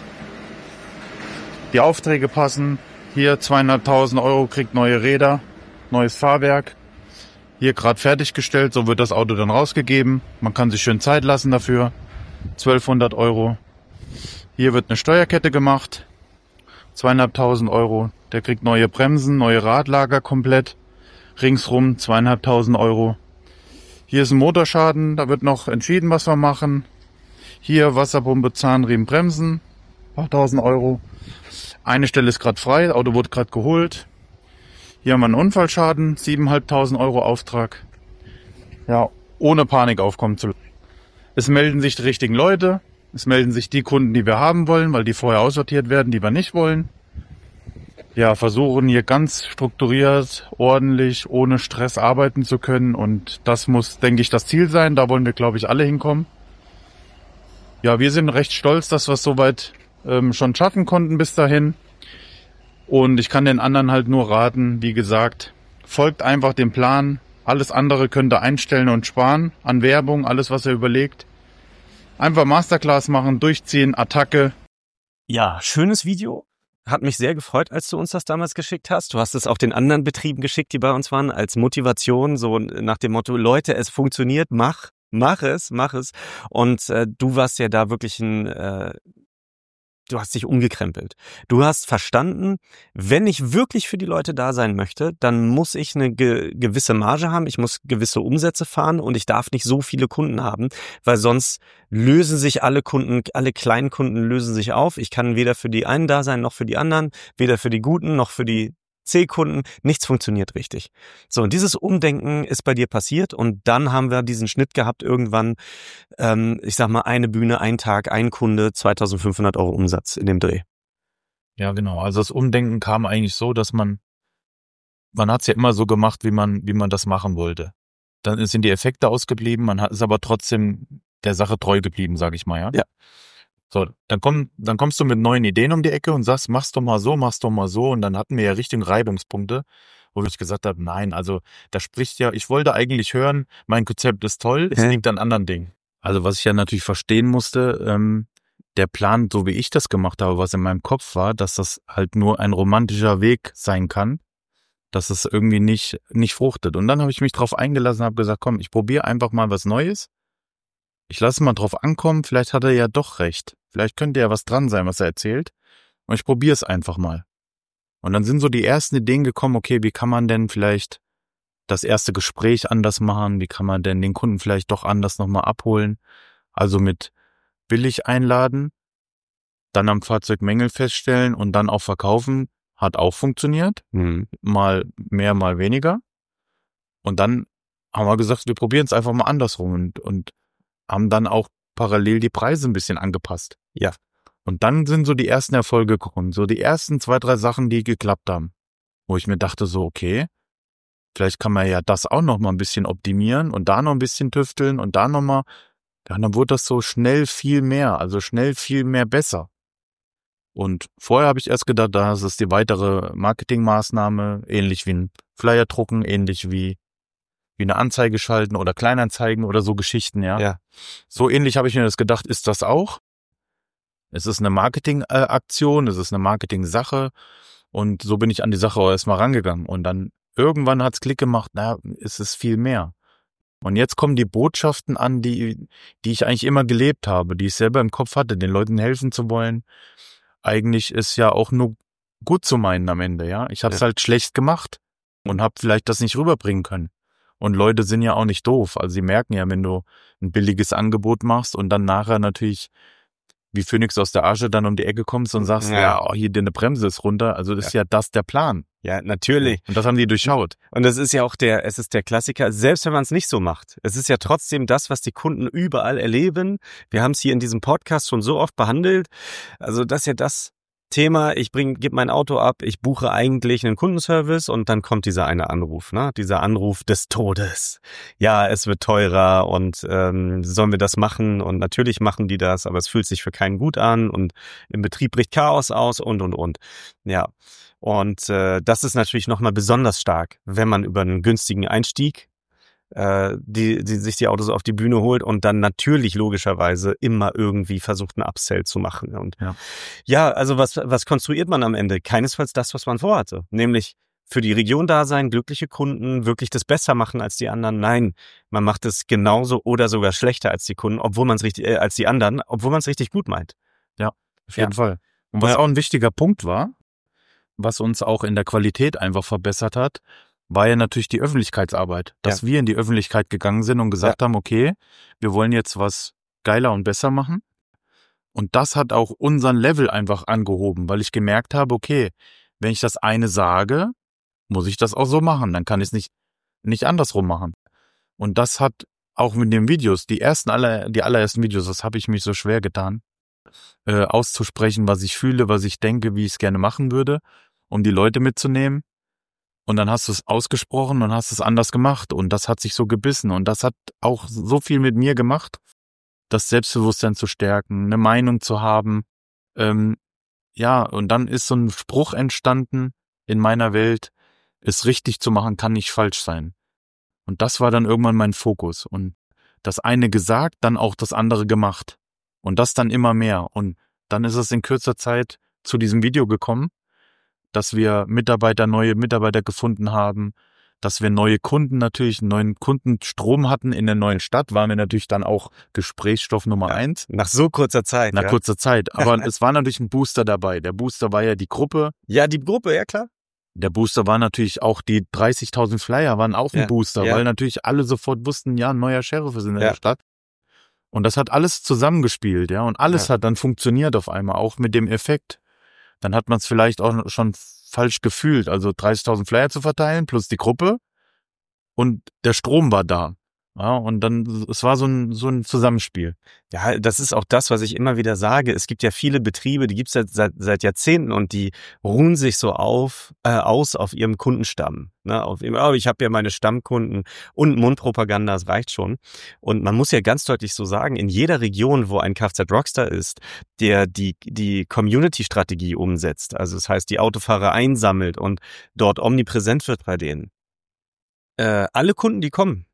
Die Aufträge passen. Hier zweieinhalbtausend Euro, kriegt neue Räder, neues Fahrwerk. Hier gerade fertiggestellt, so wird das Auto dann rausgegeben. Man kann sich schön Zeit lassen dafür. zwölfhundert Euro. Hier wird eine Steuerkette gemacht. zweieinhalbtausend Euro. Der kriegt neue Bremsen, neue Radlager komplett. Ringsrum zweieinhalbtausend Euro. Hier ist ein Motorschaden, da wird noch entschieden, was wir machen. Hier Wasserpumpe, Zahnriemen, Bremsen, achttausend Euro. Eine Stelle ist gerade frei, das Auto wurde gerade geholt. Hier haben wir einen Unfallschaden, siebentausendfünfhundert Euro Auftrag. Ja, ohne Panik aufkommen zu lassen. Es melden sich die richtigen Leute, es melden sich die Kunden, die wir haben wollen, weil die vorher aussortiert werden, die wir nicht wollen. Ja, versuchen hier ganz strukturiert, ordentlich, ohne Stress arbeiten zu können und das muss, denke ich, das Ziel sein. Da wollen wir, glaube ich, alle hinkommen. Ja, wir sind recht stolz, dass wir es soweit ähm, schon schaffen konnten bis dahin. Und ich kann den anderen halt nur raten, wie gesagt, folgt einfach dem Plan. Alles andere könnt ihr einstellen und sparen an Werbung, alles, was ihr überlegt. Einfach Masterclass machen, durchziehen, Attacke. Ja, schönes Video. Hat mich sehr gefreut, als du uns das damals geschickt hast. Du hast es auch den anderen Betrieben geschickt, die bei uns waren, als Motivation, so nach dem Motto, Leute, es funktioniert, mach. Mach es, mach es. Und äh, du warst ja da wirklich ein, äh, du hast dich umgekrempelt. Du hast verstanden, wenn ich wirklich für die Leute da sein möchte, dann muss ich eine ge- gewisse Marge haben, ich muss gewisse Umsätze fahren und ich darf nicht so viele Kunden haben, weil sonst lösen sich alle Kunden, alle kleinen Kunden lösen sich auf. Ich kann weder für die einen da sein, noch für die anderen, weder für die Guten, noch für die C-Kunden, nichts funktioniert richtig. So, und dieses Umdenken ist bei dir passiert und dann haben wir diesen Schnitt gehabt irgendwann, ähm, ich sag mal, eine Bühne, ein Tag, ein Kunde, zweitausendfünfhundert Euro Umsatz in dem Dreh. Ja, genau. Also das Umdenken kam eigentlich so, dass man, man hat es ja immer so gemacht, wie man, wie man das machen wollte. Dann sind die Effekte ausgeblieben, man hat, ist aber trotzdem der Sache treu geblieben, sag ich mal, ja. Ja. So, dann komm, dann kommst du mit neuen Ideen um die Ecke und sagst, mach's doch mal so, mach's doch mal so. Und dann hatten wir ja richtige Reibungspunkte, wo ich gesagt habe, nein, also da spricht ja, ich wollte eigentlich hören, mein Konzept ist toll, es Hä? liegt an anderen Dingen. Also was ich ja natürlich verstehen musste, ähm, der Plan, so wie ich das gemacht habe, was in meinem Kopf war, dass das halt nur ein romantischer Weg sein kann, dass es irgendwie nicht nicht fruchtet. Und dann habe ich mich drauf eingelassen und habe gesagt, komm, ich probiere einfach mal was Neues. Ich lasse mal drauf ankommen, vielleicht hat er ja doch recht. Vielleicht könnte ja was dran sein, was er erzählt. Und ich probiere es einfach mal. Und dann sind so die ersten Ideen gekommen, okay, wie kann man denn vielleicht das erste Gespräch anders machen? Wie kann man denn den Kunden vielleicht doch anders nochmal abholen? Also mit billig einladen, dann am Fahrzeug Mängel feststellen und dann auch verkaufen, hat auch funktioniert. Mhm. Mal mehr, mal weniger. Und dann haben wir gesagt, wir probieren es einfach mal andersrum und, und haben dann auch parallel die Preise ein bisschen angepasst. Ja. Und dann sind so die ersten Erfolge gekommen, so die ersten zwei, drei Sachen, die geklappt haben. Wo ich mir dachte so, okay, vielleicht kann man ja das auch noch mal ein bisschen optimieren und da noch ein bisschen tüfteln und da noch mal. Ja, dann wurde das so schnell viel mehr, also schnell viel mehr besser. Und vorher habe ich erst gedacht, das ist die weitere Marketingmaßnahme, ähnlich wie ein Flyer drucken, ähnlich wie wie eine Anzeige schalten oder Kleinanzeigen oder so Geschichten, ja. Ja. So ähnlich habe ich mir das gedacht, ist das auch. Es ist eine Marketingaktion, es ist eine Marketing-Sache und so bin ich an die Sache auch erstmal rangegangen. Und dann irgendwann hat's Klick gemacht, na, es ist viel mehr. Und jetzt kommen die Botschaften an, die die ich eigentlich immer gelebt habe, die ich selber im Kopf hatte, den Leuten helfen zu wollen. Eigentlich ist ja auch nur gut zu meinen am Ende, ja. Ich habe es Ja. halt schlecht gemacht und habe vielleicht das nicht rüberbringen können. Und Leute sind ja auch nicht doof. Also sie merken ja, wenn du ein billiges Angebot machst und dann nachher natürlich wie Phönix aus der Asche dann um die Ecke kommst und sagst, ja, Ja. oh, hier deine Bremse ist runter. Also das ist ja das der Plan. Ja, natürlich. Und das haben die durchschaut. Und das ist ja auch der, es ist der Klassiker, selbst wenn man es nicht so macht. Es ist ja trotzdem das, was die Kunden überall erleben. Wir haben es hier in diesem Podcast schon so oft behandelt. Also das ist ja das Thema, ich bring, gebe mein Auto ab, ich buche eigentlich einen Kundenservice und dann kommt dieser eine Anruf, ne? Dieser Anruf des Todes. Ja, es wird teurer und ähm, sollen wir das machen? Und natürlich machen die das, aber es fühlt sich für keinen gut an und im Betrieb bricht Chaos aus und, und, und. Ja, und äh, das ist natürlich nochmal besonders stark, wenn man über einen günstigen Einstieg äh, die, die sich die Autos auf die Bühne holt und dann natürlich logischerweise immer irgendwie versucht, einen Upsell zu machen. Und Ja. ja, also was, was konstruiert man am Ende? Keinesfalls das, was man vorhatte. Nämlich für die Region da sein, glückliche Kunden, wirklich das besser machen als die anderen. Nein, man macht es genauso oder sogar schlechter als die Kunden, obwohl man es richtig, äh, als die anderen, obwohl man es richtig gut meint. Ja, auf Ja. jeden Fall. Und was Ja. auch ein wichtiger Punkt war, was uns auch in der Qualität einfach verbessert hat, war ja natürlich die Öffentlichkeitsarbeit. Dass wir in die Öffentlichkeit gegangen sind und gesagt haben, okay, wir wollen jetzt was geiler und besser machen. Und das hat auch unseren Level einfach angehoben, weil ich gemerkt habe, okay, wenn ich das eine sage, muss ich das auch so machen. Dann kann ich es nicht, nicht andersrum machen. Und das hat auch mit den Videos, die ersten aller, die allerersten Videos, das habe ich mich so schwer getan, äh, auszusprechen, was ich fühle, was ich denke, wie ich es gerne machen würde, um die Leute mitzunehmen. Und dann hast du es ausgesprochen und hast es anders gemacht. Und das hat sich so gebissen. Und das hat auch so viel mit mir gemacht, das Selbstbewusstsein zu stärken, eine Meinung zu haben. Ähm, ja, und dann ist so ein Spruch entstanden in meiner Welt, es richtig zu machen, kann nicht falsch sein. Und das war dann irgendwann mein Fokus. Und das eine gesagt, dann auch das andere gemacht. Und das dann immer mehr. Und dann ist es in kürzer Zeit zu diesem Video gekommen, dass wir Mitarbeiter, neue Mitarbeiter gefunden haben, dass wir neue Kunden natürlich, einen neuen Kundenstrom hatten in der neuen Stadt, waren wir natürlich dann auch Gesprächsstoff Nummer Ja, eins. nach so kurzer Zeit. Nach ja. kurzer Zeit. Aber es war natürlich ein Booster dabei. Der Booster war ja die Gruppe. Ja, die Gruppe, ja klar. Der Booster war natürlich auch die dreißigtausend Flyer waren auch ein Ja, Booster, ja. weil natürlich alle sofort wussten, ja, ein neuer Sheriff ist in der Ja. Stadt. Und das hat alles zusammengespielt, ja. Und alles Ja. hat dann funktioniert auf einmal, auch mit dem Effekt. Dann hat man es vielleicht auch schon falsch gefühlt, also dreißigtausend Flyer zu verteilen plus die Gruppe und der Strom war da. Ja, und dann, es war so ein, so ein Zusammenspiel. Ja, das ist auch das, was ich immer wieder sage. Es gibt ja viele Betriebe, die gibt es seit, seit, seit Jahrzehnten und die ruhen sich so auf, äh, aus auf ihrem Kundenstamm. Ne, auf ihrem, oh, ich habe ja meine Stammkunden und Mundpropaganda, das reicht schon. Und man muss ja ganz deutlich so sagen, in jeder Region, wo ein Kfz-Rockstar ist, der die, die Community-Strategie umsetzt, also das heißt, die Autofahrer einsammelt und dort omnipräsent wird bei denen, äh, alle Kunden, die kommen,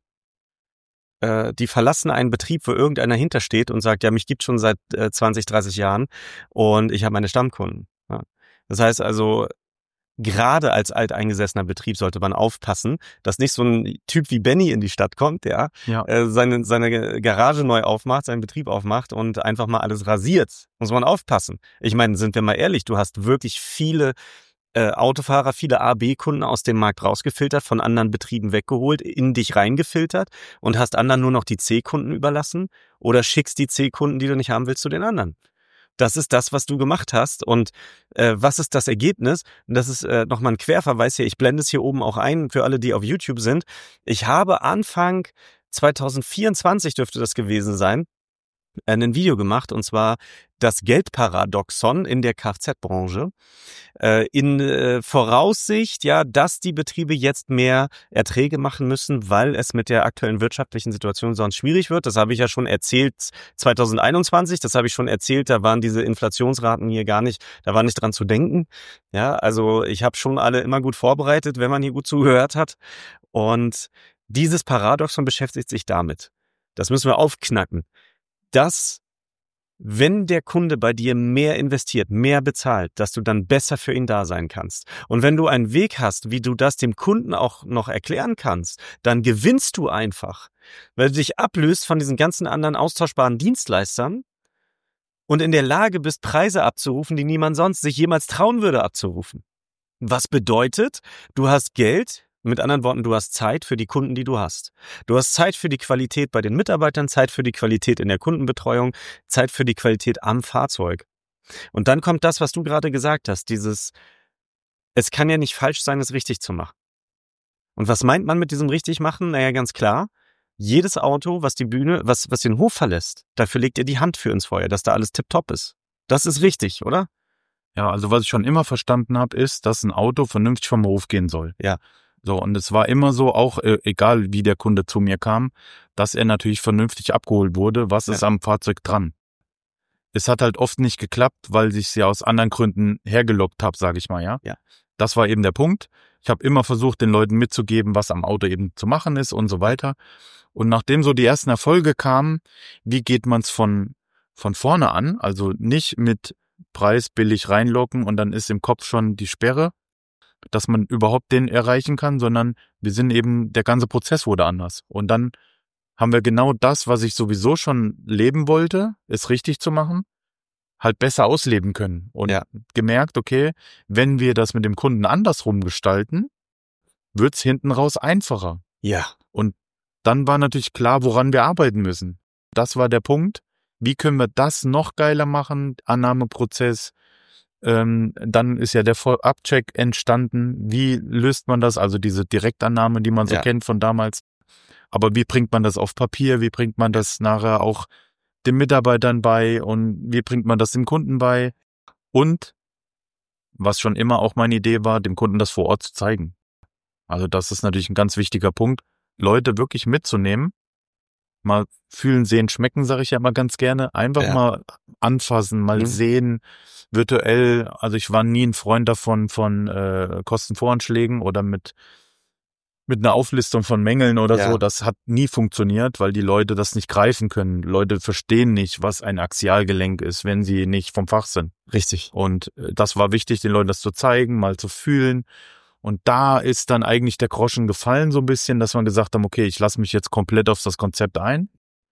die verlassen einen Betrieb, wo irgendeiner hintersteht und sagt, ja, mich gibt's schon seit äh, zwanzig, dreißig Jahren und ich habe meine Stammkunden. Ja. Das heißt also, gerade als alteingesessener Betrieb sollte man aufpassen, dass nicht so ein Typ wie Benny in die Stadt kommt, der Ja. äh, seine, seine Garage neu aufmacht, seinen Betrieb aufmacht und einfach mal alles rasiert. Muss man aufpassen. Ich meine, sind wir mal ehrlich, du hast wirklich viele Äh, Autofahrer, viele A B Kunden aus dem Markt rausgefiltert, von anderen Betrieben weggeholt, in dich reingefiltert und hast anderen nur noch die C-Kunden überlassen oder schickst die C-Kunden, die du nicht haben willst, zu den anderen. Das ist das, was du gemacht hast. Und äh, was ist das Ergebnis? Und das ist äh, nochmal ein Querverweis hier. Ich blende es hier oben auch ein für alle, die auf YouTube sind. Ich habe Anfang zwanzig vierundzwanzig dürfte das gewesen sein, ein Video gemacht, und zwar das Geldparadoxon in der Kfz-Branche. Äh, in äh, Voraussicht, ja, dass die Betriebe jetzt mehr Erträge machen müssen, weil es mit der aktuellen wirtschaftlichen Situation sonst schwierig wird. Das habe ich ja schon erzählt zwanzig einundzwanzig, das habe ich schon erzählt, da waren diese Inflationsraten hier gar nicht, da war nicht dran zu denken. Ja, also ich habe schon alle immer gut vorbereitet, wenn man hier gut zugehört hat. Und dieses Paradoxon beschäftigt sich damit. Das müssen wir aufknacken. Dass, wenn der Kunde bei dir mehr investiert, mehr bezahlt, dass du dann besser für ihn da sein kannst. Und wenn du einen Weg hast, wie du das dem Kunden auch noch erklären kannst, dann gewinnst du einfach, weil du dich ablöst von diesen ganzen anderen austauschbaren Dienstleistern und in der Lage bist, Preise abzurufen, die niemand sonst sich jemals trauen würde abzurufen. Was bedeutet, du hast Geld. Mit anderen Worten, du hast Zeit für die Kunden, die du hast. Du hast Zeit für die Qualität bei den Mitarbeitern, Zeit für die Qualität in der Kundenbetreuung, Zeit für die Qualität am Fahrzeug. Und dann kommt das, was du gerade gesagt hast, dieses, es kann ja nicht falsch sein, es richtig zu machen. Und was meint man mit diesem richtig machen? Naja, ganz klar, jedes Auto, was die Bühne, was, was den Hof verlässt, dafür legt ihr die Hand für ins Feuer, dass da alles tipptopp ist. Das ist richtig, oder? Ja, also was ich schon immer verstanden habe, ist, dass ein Auto vernünftig vom Hof gehen soll. Ja. So, und es war immer so, auch äh, egal wie der Kunde zu mir kam, dass er natürlich vernünftig abgeholt wurde, was Ja. ist am Fahrzeug dran. Es hat halt oft nicht geklappt, weil ich es ja aus anderen Gründen hergelockt habe, sage ich mal, ja. Ja. Das war eben der Punkt. Ich habe immer versucht, den Leuten mitzugeben, was am Auto eben zu machen ist und so weiter. Und nachdem so die ersten Erfolge kamen, wie geht man es von, von vorne an? Also nicht mit Preis billig reinlocken und dann ist im Kopf schon die Sperre, dass man überhaupt den erreichen kann, sondern wir sind eben, der ganze Prozess wurde anders. Und dann haben wir genau das, was ich sowieso schon leben wollte, es richtig zu machen, halt besser ausleben können. Und Ja. gemerkt, okay, wenn wir das mit dem Kunden andersrum gestalten, wird's hinten raus einfacher. Ja. Und dann war natürlich klar, woran wir arbeiten müssen. Das war der Punkt. Wie können wir das noch geiler machen? Annahmeprozess. Ähm, dann ist ja der Vorabcheck entstanden. Wie löst man das? Also diese Direktannahme, die man so Ja. kennt von damals. Aber wie bringt man das auf Papier? Wie bringt man das nachher auch den Mitarbeitern bei? Und wie bringt man das dem Kunden bei? Und was schon immer auch meine Idee war, dem Kunden das vor Ort zu zeigen. Also das ist natürlich ein ganz wichtiger Punkt, Leute wirklich mitzunehmen. Mal fühlen, sehen, schmecken, sage ich ja immer ganz gerne. Einfach Ja. mal anfassen, mal Mhm. sehen, virtuell. Also ich war nie ein Freund davon von äh, Kostenvoranschlägen oder mit mit einer Auflistung von Mängeln oder Ja. so. Das hat nie funktioniert, weil die Leute das nicht greifen können. Leute verstehen nicht, was ein Axialgelenk ist, wenn sie nicht vom Fach sind. Richtig. Und äh, das war wichtig, den Leuten das zu zeigen, mal zu fühlen. Und da ist dann eigentlich der Groschen gefallen so ein bisschen, dass wir gesagt haben, okay, ich lasse mich jetzt komplett auf das Konzept ein.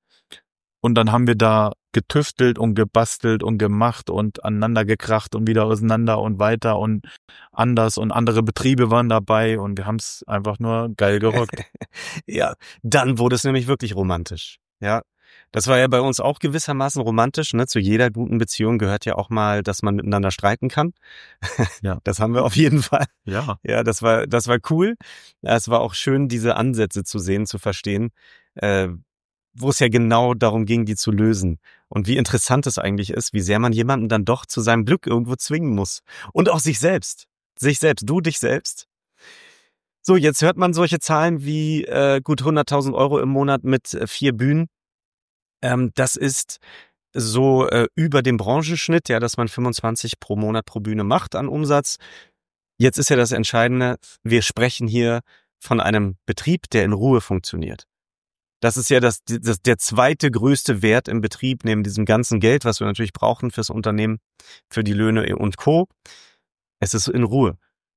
Und dann haben wir da getüftelt und gebastelt und gemacht und aneinander gekracht und wieder auseinander und weiter und anders und andere Betriebe waren dabei und wir haben es einfach nur geil gerockt. Ja, dann wurde es nämlich wirklich romantisch. Ja, das war ja bei uns auch gewissermaßen romantisch. Ne? Zu jeder guten Beziehung gehört ja auch mal, dass man miteinander streiten kann. Ja. Das haben wir auf jeden Fall. Ja. Ja, das war, das war cool. Es war auch schön, diese Ansätze zu sehen, zu verstehen, äh, wo es ja genau darum ging, die zu lösen. Und wie interessant es eigentlich ist, wie sehr man jemanden dann doch zu seinem Glück irgendwo zwingen muss. Und auch sich selbst. Sich selbst. Du, dich selbst. So, jetzt hört man solche Zahlen wie äh, gut hunderttausend Euro im Monat mit äh, vier Bühnen. Ähm, das ist so äh, über dem Branchenschnitt, ja, dass man fünfundzwanzig pro Monat pro Bühne macht an Umsatz. Jetzt ist ja das Entscheidende, wir sprechen hier von einem Betrieb, der in Ruhe funktioniert. Das ist ja das, das der zweite größte Wert im Betrieb, neben diesem ganzen Geld, was wir natürlich brauchen fürs Unternehmen, für die Löhne und Co. Es ist in Ruhe.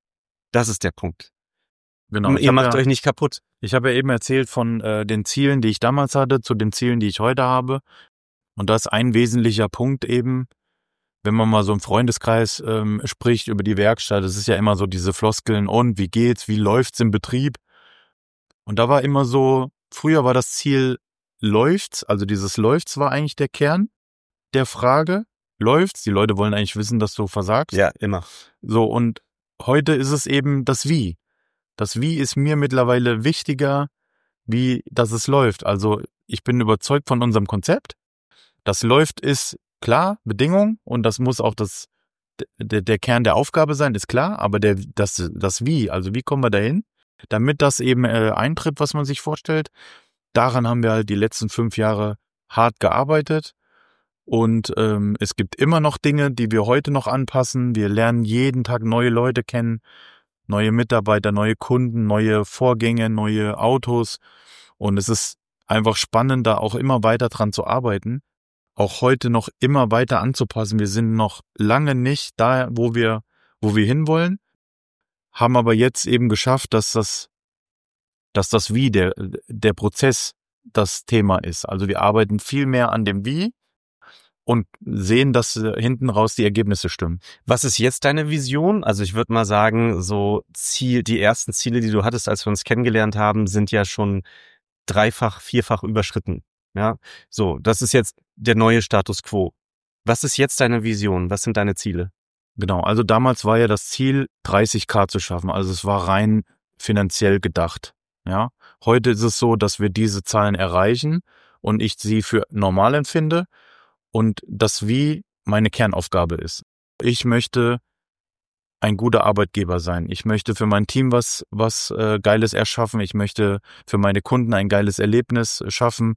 Das ist der Punkt. Genau. Ihr macht ja, euch nicht kaputt. Ich habe ja eben erzählt von äh, den Zielen, die ich damals hatte, zu den Zielen, die ich heute habe. Und da ist ein wesentlicher Punkt eben, wenn man mal so im Freundeskreis ähm, spricht über die Werkstatt, es ist ja immer so diese Floskeln, und wie geht's, wie läuft's im Betrieb? Und da war immer so, früher war das Ziel, läuft's, also dieses läuft's war eigentlich der Kern der Frage. Läuft's? Die Leute wollen eigentlich wissen, dass du versagst. Ja, immer. So, und heute ist es eben das Wie. Das Wie ist mir mittlerweile wichtiger, wie dass es läuft. Also ich bin überzeugt von unserem Konzept. Das läuft ist klar, Bedingung, und das muss auch das der, der Kern der Aufgabe sein, ist klar, aber der das das Wie, also wie kommen wir dahin, damit das eben äh, eintritt, was man sich vorstellt. Daran haben wir halt die letzten fünf Jahre hart gearbeitet. Und ähm, es gibt immer noch Dinge, die wir heute noch anpassen. Wir lernen jeden Tag neue Leute kennen, neue Mitarbeiter, neue Kunden, neue Vorgänge, neue Autos. Und es ist einfach spannend, da auch immer weiter dran zu arbeiten, auch heute noch immer weiter anzupassen. Wir sind noch lange nicht da, wo wir, wo wir hinwollen, haben aber jetzt eben geschafft, dass das, dass das Wie, der, der Prozess das Thema ist. Also wir arbeiten viel mehr an dem Wie und sehen, dass hinten raus die Ergebnisse stimmen. Was ist jetzt deine Vision? Also ich würde mal sagen, so Ziel, die ersten Ziele, die du hattest, als wir uns kennengelernt haben, sind ja schon dreifach, vierfach überschritten. Ja, so, das ist jetzt der neue Status quo. Was ist jetzt deine Vision? Was sind deine Ziele? Genau, also damals war ja das Ziel, dreißigtausend zu schaffen. Also es war rein finanziell gedacht. Ja, heute ist es so, dass wir diese Zahlen erreichen und ich sie für normal empfinde. Und das Wie meine Kernaufgabe ist. Ich möchte ein guter Arbeitgeber sein. Ich möchte für mein Team was was äh, Geiles erschaffen. Ich möchte für meine Kunden ein geiles Erlebnis schaffen.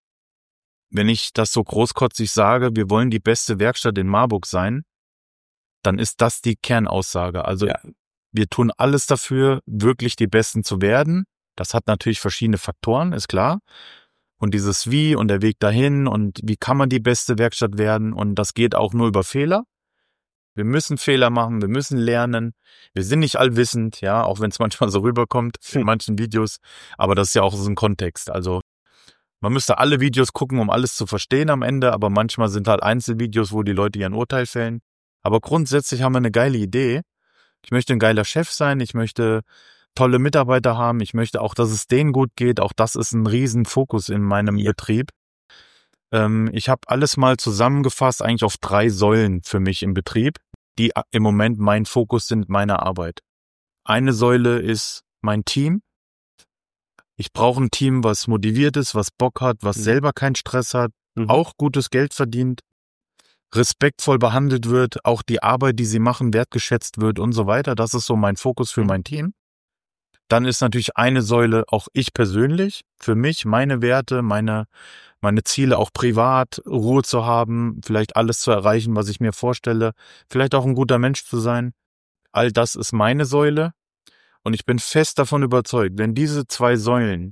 Wenn ich das so großkotzig sage, wir wollen die beste Werkstatt in Marburg sein, dann ist das die Kernaussage. Also ja, wir tun alles dafür, wirklich die Besten zu werden. Das hat natürlich verschiedene Faktoren, ist klar. Und dieses Wie und der Weg dahin und wie kann man die beste Werkstatt werden, und das geht auch nur über Fehler. Wir müssen Fehler machen, wir müssen lernen. Wir sind nicht allwissend, ja, auch wenn es manchmal so rüberkommt in manchen Videos, aber das ist ja auch so ein Kontext. Also man müsste alle Videos gucken, um alles zu verstehen am Ende, aber manchmal sind halt Einzelvideos, wo die Leute ihren Urteil fällen. Aber grundsätzlich haben wir eine geile Idee. Ich möchte ein geiler Chef sein, ich möchte tolle Mitarbeiter haben. Ich möchte auch, dass es denen gut geht. Auch das ist ein Riesenfokus in meinem ja. Betrieb. Ähm, ich habe alles mal zusammengefasst, eigentlich auf drei Säulen für mich im Betrieb, die im Moment mein Fokus sind meiner Arbeit. Eine Säule ist mein Team. Ich brauche ein Team, was motiviert ist, was Bock hat, was mhm. selber keinen Stress hat, mhm. auch gutes Geld verdient, respektvoll behandelt wird, auch die Arbeit, die sie machen, wertgeschätzt wird und so weiter. Das ist so mein Fokus für mhm. mein Team. Dann ist natürlich eine Säule auch ich persönlich, für mich, meine Werte, meine, meine Ziele auch privat, Ruhe zu haben, vielleicht alles zu erreichen, was ich mir vorstelle, vielleicht auch ein guter Mensch zu sein. All das ist meine Säule. Und ich bin fest davon überzeugt, wenn diese zwei Säulen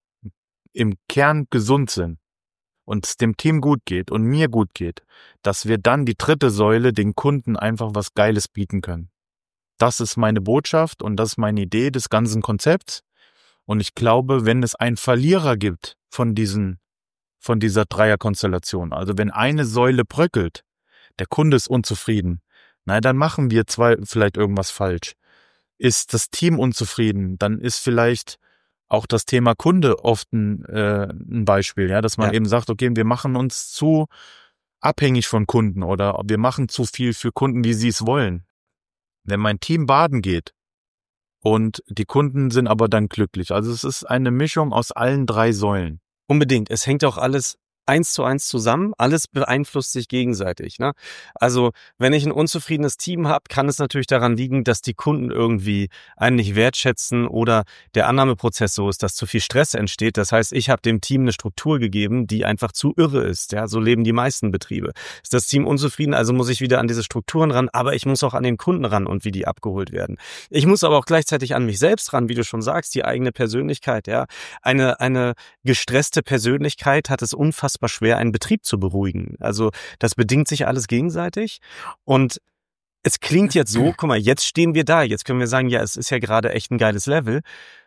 im Kern gesund sind und es dem Team gut geht und mir gut geht, dass wir dann die dritte Säule den Kunden einfach was Geiles bieten können. das ist meine Botschaft und das ist meine Idee des ganzen Konzepts. Und ich glaube, wenn es einen Verlierer gibt von diesen, von dieser Dreierkonstellation, also wenn eine Säule bröckelt, der Kunde ist unzufrieden, na, dann machen wir zwei vielleicht irgendwas falsch. Ist das Team unzufrieden, dann ist vielleicht auch das Thema Kunde oft ein, äh, ein Beispiel, ja, dass man ja. eben sagt, okay, wir machen uns zu abhängig von Kunden oder wir machen zu viel für Kunden, wie sie es wollen. Wenn mein Team baden geht und die Kunden sind aber dann glücklich. Also es ist eine Mischung aus allen drei Säulen. Unbedingt. Es hängt auch alles eins zu eins zusammen. Alles beeinflusst sich gegenseitig. Ne? Also wenn ich ein unzufriedenes Team habe, kann es natürlich daran liegen, dass die Kunden irgendwie einen nicht wertschätzen oder der Annahmeprozess so ist, dass zu viel Stress entsteht. Das heißt, ich habe dem Team eine Struktur gegeben, die einfach zu irre ist. Ja, so leben die meisten Betriebe. Ist das Team unzufrieden, also muss ich wieder an diese Strukturen ran, aber ich muss auch an den Kunden ran und wie die abgeholt werden. Ich muss aber auch gleichzeitig an mich selbst ran, wie du schon sagst, die eigene Persönlichkeit. Ja, eine eine gestresste Persönlichkeit hat es unfassbar schwer, einen Betrieb zu beruhigen. Also das bedingt sich alles gegenseitig und es klingt jetzt so, guck mal, jetzt stehen wir da, jetzt können wir sagen, ja, es ist ja gerade echt ein geiles Level.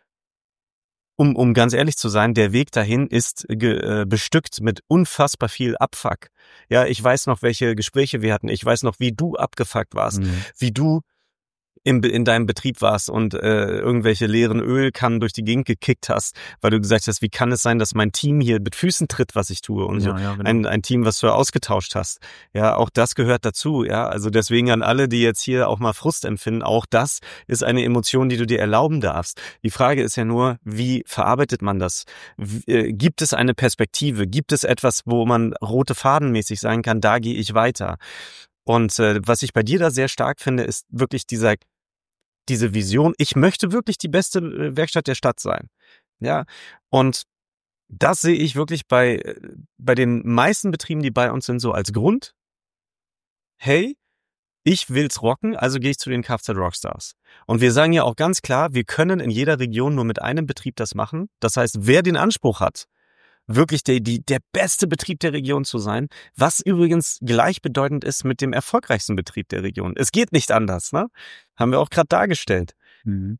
Um, um ganz ehrlich zu sein, der Weg dahin ist ge, äh, bestückt mit unfassbar viel Abfuck. Ja, ich weiß noch, welche Gespräche wir hatten, ich weiß noch, wie du abgefuckt warst, mhm. wie du In, in deinem Betrieb warst und äh, irgendwelche leeren Ölkannen durch die Gegend gekickt hast, weil du gesagt hast, wie kann es sein, dass mein Team hier mit Füßen tritt, was ich tue und ja, so ja, genau. ein, ein Team, was du ausgetauscht hast. Ja, auch das gehört dazu. Ja, also deswegen an alle, die jetzt hier auch mal Frust empfinden, auch das ist eine Emotion, die du dir erlauben darfst. Die Frage ist ja nur, wie verarbeitet man das? Wie, äh, gibt es eine Perspektive? Gibt es etwas, wo man rote Fadenmäßig sagen kann, da gehe ich weiter? Und äh, was ich bei dir da sehr stark finde, ist wirklich dieser diese Vision, ich möchte wirklich die beste Werkstatt der Stadt sein. Ja, und das sehe ich wirklich bei, bei den meisten Betrieben, die bei uns sind, so als Grund. Hey, ich will's rocken, also gehe ich zu den Kfz Rockstars. Und wir sagen ja auch ganz klar, wir können in jeder Region nur mit einem Betrieb das machen. Das heißt, wer den Anspruch hat, wirklich der, die, der beste Betrieb der Region zu sein, was übrigens gleichbedeutend ist mit dem erfolgreichsten Betrieb der Region. Es geht nicht anders, ne? Haben wir auch gerade dargestellt. Mhm.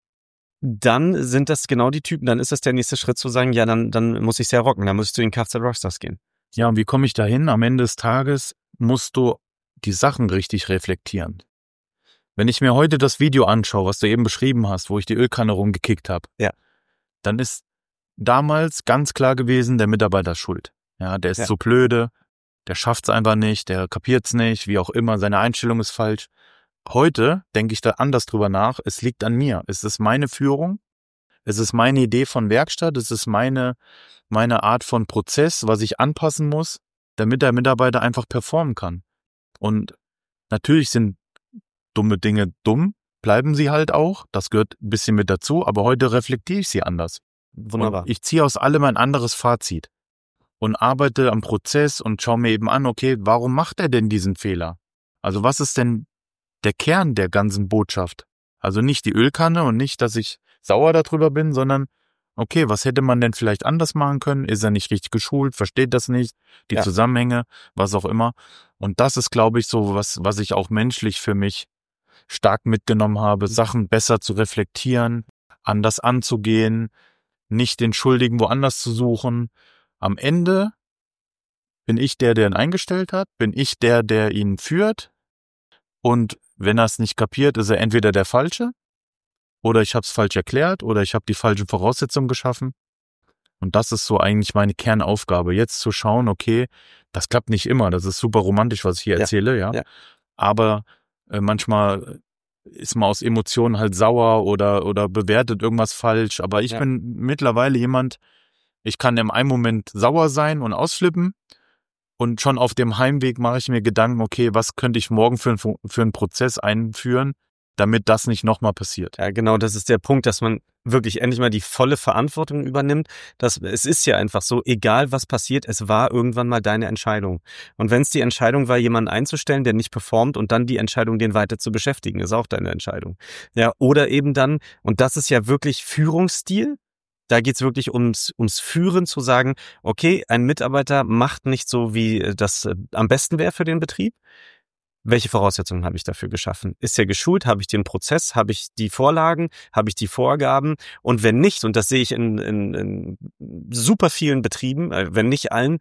Dann sind das genau die Typen, dann ist das der nächste Schritt zu sagen, ja, dann, dann muss ich es ja rocken, dann muss ich zu den Kfz Rockstars gehen. Ja, und wie komme ich da hin? Am Ende des Tages musst du die Sachen richtig reflektieren. Wenn ich mir heute das Video anschaue, was du eben beschrieben hast, wo ich die Ölkanne rumgekickt habe, ja. dann ist damals ganz klar gewesen, der Mitarbeiter ist schuld. Ja, der ist ja. so blöde, der schafft's einfach nicht, der kapiert's nicht, wie auch immer, seine Einstellung ist falsch. Heute denke ich da anders drüber nach, es liegt an mir. Es ist meine Führung, es ist meine Idee von Werkstatt, es ist meine, meine Art von Prozess, was ich anpassen muss, damit der Mitarbeiter einfach performen kann. Und natürlich sind dumme Dinge dumm, bleiben sie halt auch, das gehört ein bisschen mit dazu, aber heute reflektiere ich sie anders. Wunderbar. Und ich ziehe aus allem ein anderes Fazit und arbeite am Prozess und schaue mir eben an, okay, warum macht er denn diesen Fehler? Also was ist denn der Kern der ganzen Botschaft? Also nicht die Ölkanne und nicht, dass ich sauer darüber bin, sondern okay, was hätte man denn vielleicht anders machen können? Ist er nicht richtig geschult? Versteht das nicht? Die ja. Zusammenhänge, was auch immer. Und das ist, glaube ich, so was, was ich auch menschlich für mich stark mitgenommen habe, Sachen besser zu reflektieren, anders anzugehen, nicht den Schuldigen woanders zu suchen. Am Ende bin ich der, der ihn eingestellt hat, bin ich der, der ihn führt. Und wenn er es nicht kapiert, ist er entweder der Falsche oder ich habe es falsch erklärt oder ich habe die falschen Voraussetzungen geschaffen. Und das ist so eigentlich meine Kernaufgabe, jetzt zu schauen, okay, das klappt nicht immer, das ist super romantisch, was ich hier ja. erzähle, ja. ja. Aber äh, manchmal ist man aus Emotionen halt sauer oder oder bewertet irgendwas falsch. Aber ich ja. bin mittlerweile jemand, ich kann im einen Moment sauer sein und ausflippen und schon auf dem Heimweg mache ich mir Gedanken, okay, was könnte ich morgen für, ein, für einen Prozess einführen, damit das nicht nochmal passiert. Ja, genau, das ist der Punkt, dass man wirklich endlich mal die volle Verantwortung übernimmt. Das, es ist ja einfach so, egal was passiert, es war irgendwann mal deine Entscheidung. Und wenn es die Entscheidung war, jemanden einzustellen, der nicht performt und dann die Entscheidung, den weiter zu beschäftigen, ist auch deine Entscheidung. Ja, oder eben dann, und das ist ja wirklich Führungsstil, da geht's wirklich ums, ums Führen, zu sagen, okay, ein Mitarbeiter macht nicht so, wie das am besten wäre für den Betrieb. welche Voraussetzungen habe ich dafür geschaffen? Ist er geschult? Habe ich den Prozess? Habe ich die Vorlagen? Habe ich die Vorgaben? Und wenn nicht, und das sehe ich in, in, in super vielen Betrieben, äh, wenn nicht allen,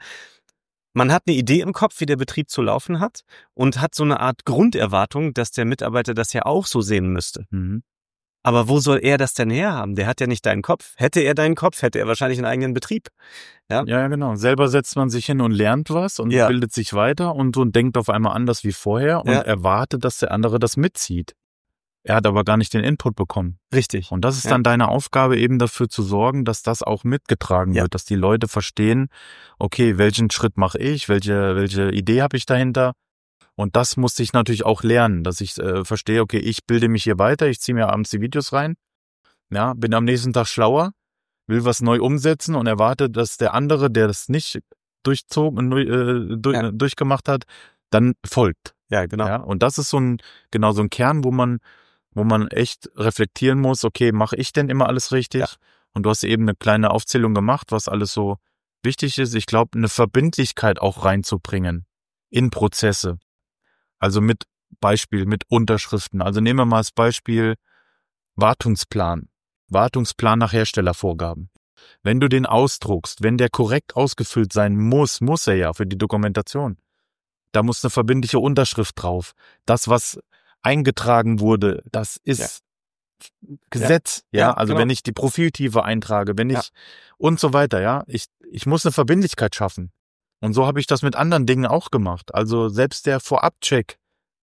man hat eine Idee im Kopf, wie der Betrieb zu laufen hat und hat so eine Art Grunderwartung, dass der Mitarbeiter das ja auch so sehen müsste. Mhm. Aber wo soll er das denn herhaben? Der hat ja nicht deinen Kopf. Hätte er deinen Kopf, hätte er wahrscheinlich einen eigenen Betrieb. Ja, ja, genau. Selber setzt man sich hin und lernt was und ja. bildet sich weiter und, und denkt auf einmal anders wie vorher und Ja. erwartet, dass der andere das mitzieht. Er hat aber gar nicht den Input bekommen. Richtig. Und das ist ja. dann deine Aufgabe, eben dafür zu sorgen, dass das auch mitgetragen Ja. wird, dass die Leute verstehen, okay, welchen Schritt mache ich, welche, welche Idee habe ich dahinter? Und das musste ich natürlich auch lernen, dass ich äh, verstehe, okay, ich bilde mich hier weiter, ich ziehe mir abends die Videos rein, ja, bin am nächsten Tag schlauer, will was neu umsetzen und erwarte, dass der andere, der das nicht durchzogen, äh, durch, Ja. durchgemacht hat, dann folgt. Ja, genau. Ja, und das ist so ein, genau so ein Kern, wo man, wo man echt reflektieren muss, okay, mache ich denn immer alles richtig? Ja. Und du hast eben eine kleine Aufzählung gemacht, was alles so wichtig ist. Ich glaube, eine Verbindlichkeit auch reinzubringen in Prozesse. Also mit Beispiel, mit Unterschriften. Also nehmen wir mal das Beispiel Wartungsplan. Wartungsplan nach Herstellervorgaben. Wenn du den ausdruckst, wenn der korrekt ausgefüllt sein muss, muss er ja für die Dokumentation. Da muss eine verbindliche Unterschrift drauf. Das, was eingetragen wurde, das ist ja. Gesetz. Ja, ja also genau. Wenn ich die Profiltiefe eintrage, wenn ich ja. und so weiter, ja. Ich, ich muss eine Verbindlichkeit schaffen. Und so habe ich das mit anderen Dingen auch gemacht. Also selbst der Vorabcheck,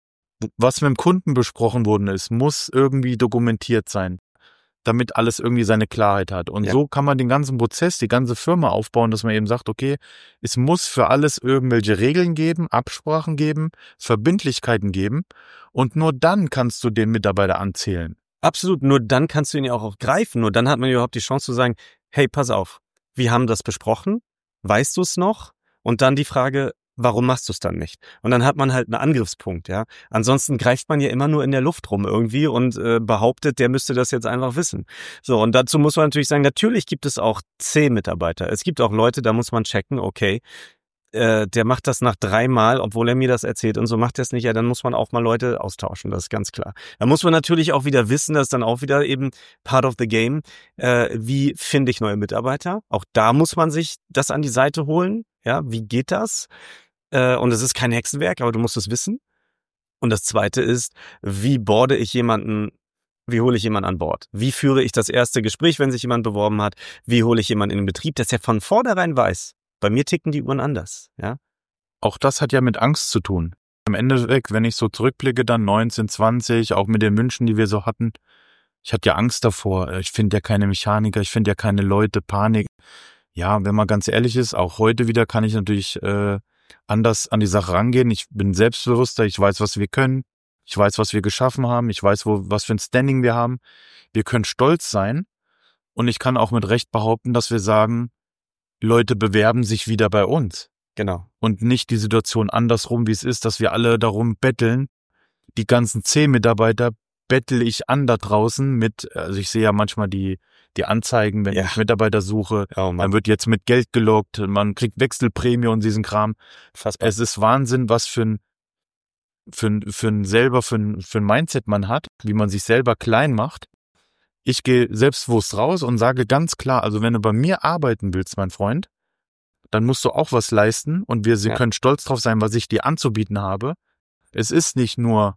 was mit dem Kunden besprochen worden ist, muss irgendwie dokumentiert sein, damit alles irgendwie seine Klarheit hat. Und ja. so kann man den ganzen Prozess, die ganze Firma aufbauen, dass man eben sagt, okay, es muss für alles irgendwelche Regeln geben, Absprachen geben, Verbindlichkeiten geben und nur dann kannst du den Mitarbeiter anzählen. Absolut, nur dann kannst du ihn ja auch greifen, nur dann hat man überhaupt die Chance zu sagen, hey, pass auf, wir haben das besprochen, weißt du es noch? Und dann die Frage, warum machst du es dann nicht? Und dann hat man halt einen Angriffspunkt, ja. Ansonsten greift man ja immer nur in der Luft rum irgendwie und äh, behauptet, der müsste das jetzt einfach wissen. So, und dazu muss man natürlich sagen, natürlich gibt es auch C-Mitarbeiter. Es gibt auch Leute, da muss man checken, okay, äh, der macht das nach dreimal, obwohl er mir das erzählt und so macht er es nicht, ja, dann muss man auch mal Leute austauschen, das ist ganz klar. Da muss man natürlich auch wieder wissen, das ist dann auch wieder eben part of the game, äh, wie finde ich neue Mitarbeiter? Auch da muss man sich das an die Seite holen, ja, wie geht das? Äh, und es ist kein Hexenwerk, aber du musst es wissen. Und das Zweite ist, wie boarde ich jemanden, wie hole ich jemanden an Bord? Wie führe ich das erste Gespräch, wenn sich jemand beworben hat? Wie hole ich jemanden in den Betrieb, dass er von vornherein weiß, bei mir ticken die Uhren anders, ja. Auch das hat ja mit Angst zu tun. Im Endeffekt, wenn ich so zurückblicke, dann neunzehn, zwanzig, auch mit den Wünschen, die wir so hatten, ich hatte ja Angst davor. Ich finde ja keine Mechaniker, ich finde ja keine Leute, Panik. Ja, wenn man ganz ehrlich ist, auch heute wieder kann ich natürlich äh, anders an die Sache rangehen. Ich bin selbstbewusster, ich weiß, was wir können. Ich weiß, was wir geschaffen haben. Ich weiß, wo, was für ein Standing wir haben. Wir können stolz sein. Und ich kann auch mit Recht behaupten, dass wir sagen, Leute bewerben sich wieder bei uns. Genau. Und nicht die Situation andersrum, wie es ist, dass wir alle darum betteln. Die ganzen C-Mitarbeiter bettel ich an da draußen mit, also ich sehe ja manchmal die die Anzeigen, wenn ja. ich Mitarbeiter suche, oh, dann wird jetzt mit Geld gelockt, man kriegt Wechselprämie und diesen Kram. Fassbar. Es ist Wahnsinn, was für ein für ein, für ein selber, für ein, für ein Mindset man hat, wie man sich selber klein macht. Ich gehe selbstbewusst raus und sage ganz klar, also wenn du bei mir arbeiten willst, mein Freund, dann musst du auch was leisten und wir ja. können stolz drauf sein, was ich dir anzubieten habe. Es ist nicht nur,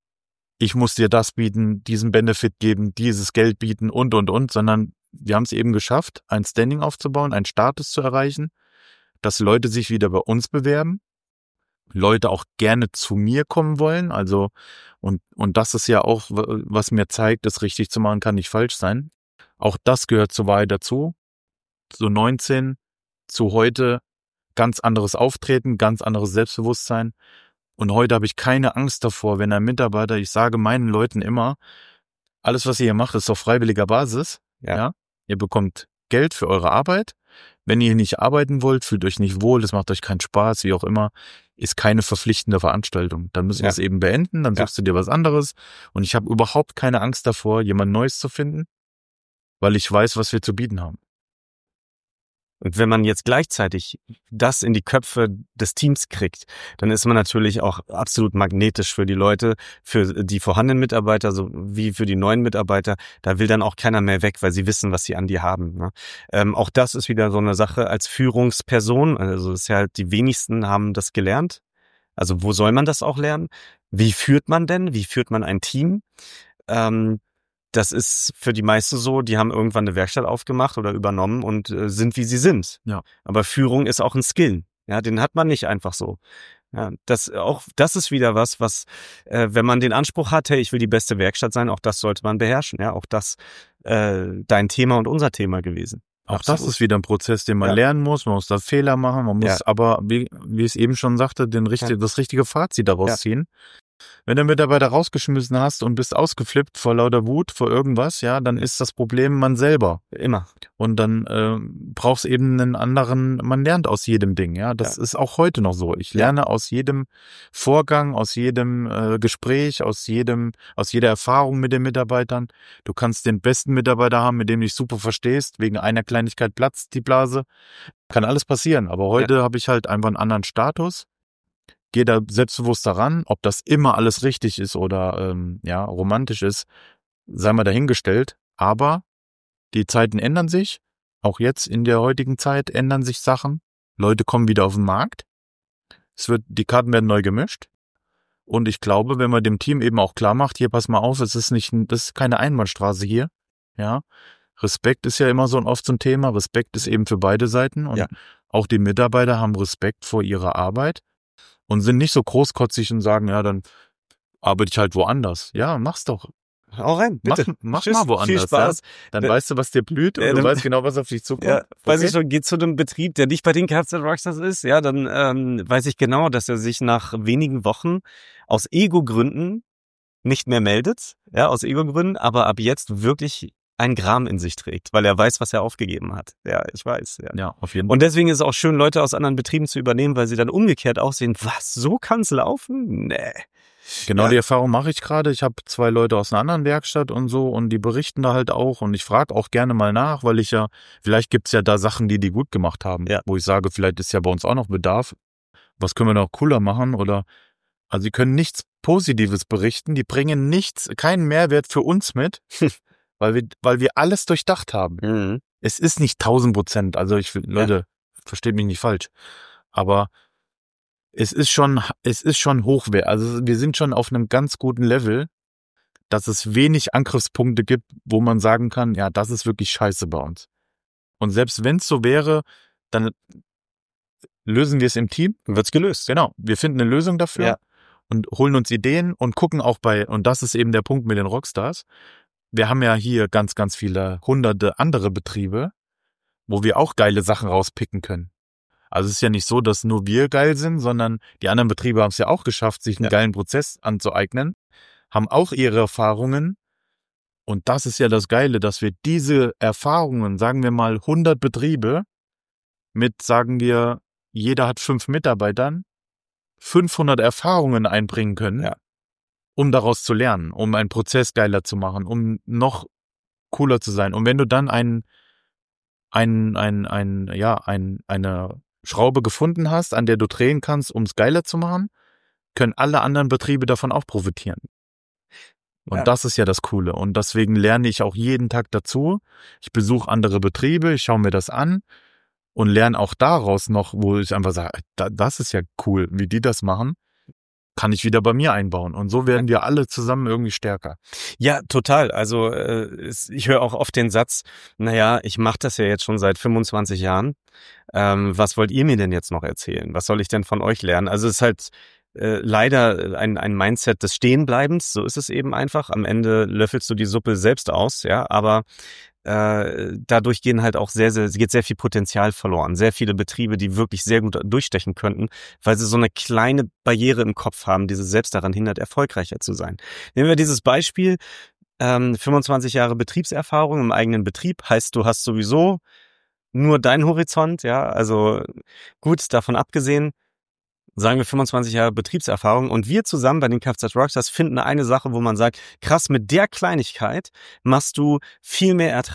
ich muss dir das bieten, diesen Benefit geben, dieses Geld bieten und, und, und, sondern wir haben es eben geschafft, ein Standing aufzubauen, einen Status zu erreichen, dass Leute sich wieder bei uns bewerben, Leute auch gerne zu mir kommen wollen, also und und das ist ja auch, was mir zeigt, das richtig zu machen kann nicht falsch sein. Auch das gehört so weit dazu. So neunzehn zu heute ganz anderes Auftreten, ganz anderes Selbstbewusstsein. Und heute habe ich keine Angst davor, wenn ein Mitarbeiter, ich sage meinen Leuten immer, alles, was ihr hier macht, ist auf freiwilliger Basis. Ja. ja. Ihr bekommt Geld für eure Arbeit. Wenn ihr nicht arbeiten wollt, fühlt euch nicht wohl, das macht euch keinen Spaß, wie auch immer, ist keine verpflichtende Veranstaltung. Dann müssen wir ja. es eben beenden, dann ja. suchst du dir was anderes. Und ich habe überhaupt keine Angst davor, jemand Neues zu finden, weil ich weiß, was wir zu bieten haben. Und wenn man jetzt gleichzeitig das in die Köpfe des Teams kriegt, dann ist man natürlich auch absolut magnetisch für die Leute, für die vorhandenen Mitarbeiter sowie für die neuen Mitarbeiter. Da will dann auch keiner mehr weg, weil sie wissen, was sie an die haben. Ne? Ähm, auch das ist wieder so eine Sache als Führungsperson. Also das ist ja halt, die wenigsten haben das gelernt. Also wo soll man das auch lernen? Wie führt man denn? Wie führt man ein Team? Ähm, Das ist für die meisten so, die haben irgendwann eine Werkstatt aufgemacht oder übernommen und äh, sind, wie sie sind. Ja. Aber Führung ist auch ein Skill. Ja, den hat man nicht einfach so. Ja, das auch, das ist wieder was, was, äh, wenn man den Anspruch hat, hey, ich will die beste Werkstatt sein, auch das sollte man beherrschen. Ja, auch das äh, dein Thema und unser Thema gewesen. Auch Absolut. das ist wieder ein Prozess, den man Ja. lernen muss. Man muss da Fehler machen. Man muss Ja. aber, wie, wie ich es eben schon sagte, den richtig, Ja. das richtige Fazit daraus Ja. ziehen. Wenn du Mitarbeiter rausgeschmissen hast und bist ausgeflippt vor lauter Wut, vor irgendwas, ja, dann ist das Problem man selber. Immer. Und dann äh, brauchst eben einen anderen, man lernt aus jedem Ding, ja. Das Ja. ist auch heute noch so. Ich lerne ja. aus jedem Vorgang, aus jedem äh, Gespräch, aus jedem, aus jeder Erfahrung mit den Mitarbeitern. Du kannst den besten Mitarbeiter haben, mit dem du dich super verstehst, wegen einer Kleinigkeit platzt die Blase. Kann alles passieren. Aber heute ja. habe ich halt einfach einen anderen Status. Gehe da selbstbewusst daran, ob das immer alles richtig ist oder ähm, ja romantisch ist, sei mal dahingestellt. Aber die Zeiten ändern sich. Auch jetzt in der heutigen Zeit ändern sich Sachen. Leute kommen wieder auf den Markt. Es wird, die Karten werden neu gemischt. Und ich glaube, wenn man dem Team eben auch klar macht, hier pass mal auf, es ist nicht, das ist keine Einbahnstraße hier. Ja, Respekt ist ja immer so oft so ein Thema. Respekt ist eben für beide Seiten und Ja. auch die Mitarbeiter haben Respekt vor ihrer Arbeit. Und sind nicht so großkotzig und sagen, ja, dann arbeite ich halt woanders. Ja, mach's doch. Hau rein, bitte. Mach, mach Tschüss, mal woanders. viel Spaß. Ja? Dann Ja. weißt du, was dir blüht und Ja, du dann- weißt genau, was auf dich zukommt. Ja, weiß Okay? ich schon, geht zu einem Betrieb, der nicht bei den Kfz Rockstars ist, ja, dann ähm, weiß ich genau, dass er sich nach wenigen Wochen aus Ego-Gründen nicht mehr meldet, ja, aus Ego-Gründen, aber ab jetzt wirklich ein Gram in sich trägt, weil er weiß, was er aufgegeben hat. Ja, ich weiß. Ja. Ja, auf jeden Fall. Und deswegen ist es auch schön, Leute aus anderen Betrieben zu übernehmen, weil sie dann umgekehrt auch sehen, was, so kann's laufen? Nee. Genau Ja. die Erfahrung mache ich gerade. Ich habe zwei Leute aus einer anderen Werkstatt und so und die berichten da halt auch und ich frage auch gerne mal nach, weil ich ja, vielleicht gibt's ja da Sachen, die die gut gemacht haben, Ja. wo ich sage, vielleicht ist ja bei uns auch noch Bedarf. Was können wir noch cooler machen oder, also sie können nichts Positives berichten, die bringen nichts, keinen Mehrwert für uns mit, weil wir, weil wir alles durchdacht haben. Mhm. Es ist nicht tausend Prozent, also ich will, Leute, versteht mich nicht falsch, aber es ist schon, es ist schon hochwert, also wir sind schon auf einem ganz guten Level, dass es wenig Angriffspunkte gibt, wo man sagen kann, ja, das ist wirklich scheiße bei uns. Und selbst wenn es so wäre, dann lösen wir es im Team. Wird's gelöst. Genau, wir finden eine Lösung dafür Ja. und holen uns Ideen und gucken auch bei, und das ist eben der Punkt mit den Rockstars, wir haben ja hier ganz, ganz viele hunderte andere Betriebe, wo wir auch geile Sachen rauspicken können. Also es ist ja nicht so, dass nur wir geil sind, sondern die anderen Betriebe haben es ja auch geschafft, sich einen Ja. geilen Prozess anzueignen, haben auch ihre Erfahrungen. Und das ist ja das Geile, dass wir diese Erfahrungen, sagen wir mal hundert Betriebe mit, sagen wir, jeder hat fünf Mitarbeitern, fünfhundert Erfahrungen einbringen können, Ja. um daraus zu lernen, um einen Prozess geiler zu machen, um noch cooler zu sein. Und wenn du dann ein, ein, ein, ein, ja, ein, eine Schraube gefunden hast, an der du drehen kannst, um es geiler zu machen, können alle anderen Betriebe davon auch profitieren. Und Ja. das ist ja das Coole. Und deswegen lerne ich auch jeden Tag dazu. Ich besuche andere Betriebe, ich schaue mir das an und lerne auch daraus noch, wo ich einfach sage, da, das ist ja cool, wie die das machen, kann ich wieder bei mir einbauen. Und so werden wir alle zusammen irgendwie stärker. Ja, total. Also äh, es, ich höre auch oft den Satz, naja, ich mache das ja jetzt schon seit fünfundzwanzig Jahren. Ähm, was wollt ihr mir denn jetzt noch erzählen? Was soll ich denn von euch lernen? Also es ist halt äh, leider ein, ein Mindset des Stehenbleibens. So ist es eben einfach. Am Ende löffelst du die Suppe selbst aus, ja, aber äh, dadurch gehen halt auch sehr, sehr, geht sehr viel Potenzial verloren. Sehr viele Betriebe, die wirklich sehr gut durchstechen könnten, weil sie so eine kleine Barriere im Kopf haben, die sie selbst daran hindert, erfolgreicher zu sein. Nehmen wir dieses Beispiel, ähm, fünfundzwanzig Jahre Betriebserfahrung im eigenen Betrieb, heißt, du hast sowieso nur deinen Horizont, ja, also gut, davon abgesehen, sagen wir fünfundzwanzig Jahre Betriebserfahrung und wir zusammen bei den Kfz Rockstars finden eine Sache, wo man sagt, krass, mit der Kleinigkeit machst du viel mehr Ertrag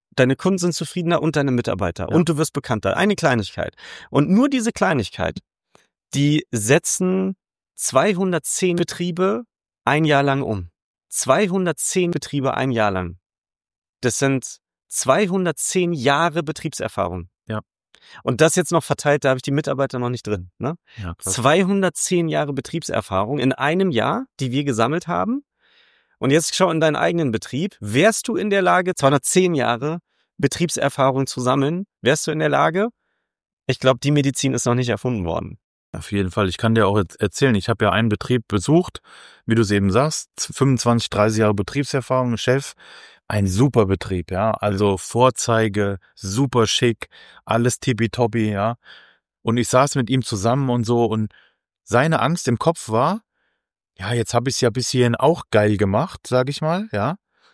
deine Kunden sind zufriedener und deine Mitarbeiter. Ja. Und du wirst bekannter. Eine Kleinigkeit. Und nur diese Kleinigkeit, die setzen zweihundertzehn Betriebe ein Jahr lang um. zweihundertzehn Betriebe ein Jahr lang. Das sind zweihundertzehn Jahre Betriebserfahrung. Ja. Und das jetzt noch verteilt, da habe ich die Mitarbeiter noch nicht drin. Ne? Ja, krass. zweihundertzehn Jahre Betriebserfahrung in einem Jahr, die wir gesammelt haben. Und jetzt schau in deinen eigenen Betrieb. Wärst du in der Lage, zweihundertzehn Jahre Betriebserfahrung zu sammeln? Wärst du in der Lage? Ich glaube, die Medizin ist noch nicht erfunden worden. Auf jeden Fall. Ich kann dir auch jetzt erzählen, ich habe ja einen Betrieb besucht, wie du es eben sagst, fünfundzwanzig, dreißig Jahre Betriebserfahrung, Chef, ein super Betrieb, ja, also Vorzeige, super schick, alles tippitoppi, ja. Und ich saß mit ihm zusammen und so und seine Angst im Kopf war, ja, jetzt habe ich es ja bis hierhin auch geil gemacht, sag ich mal, ja.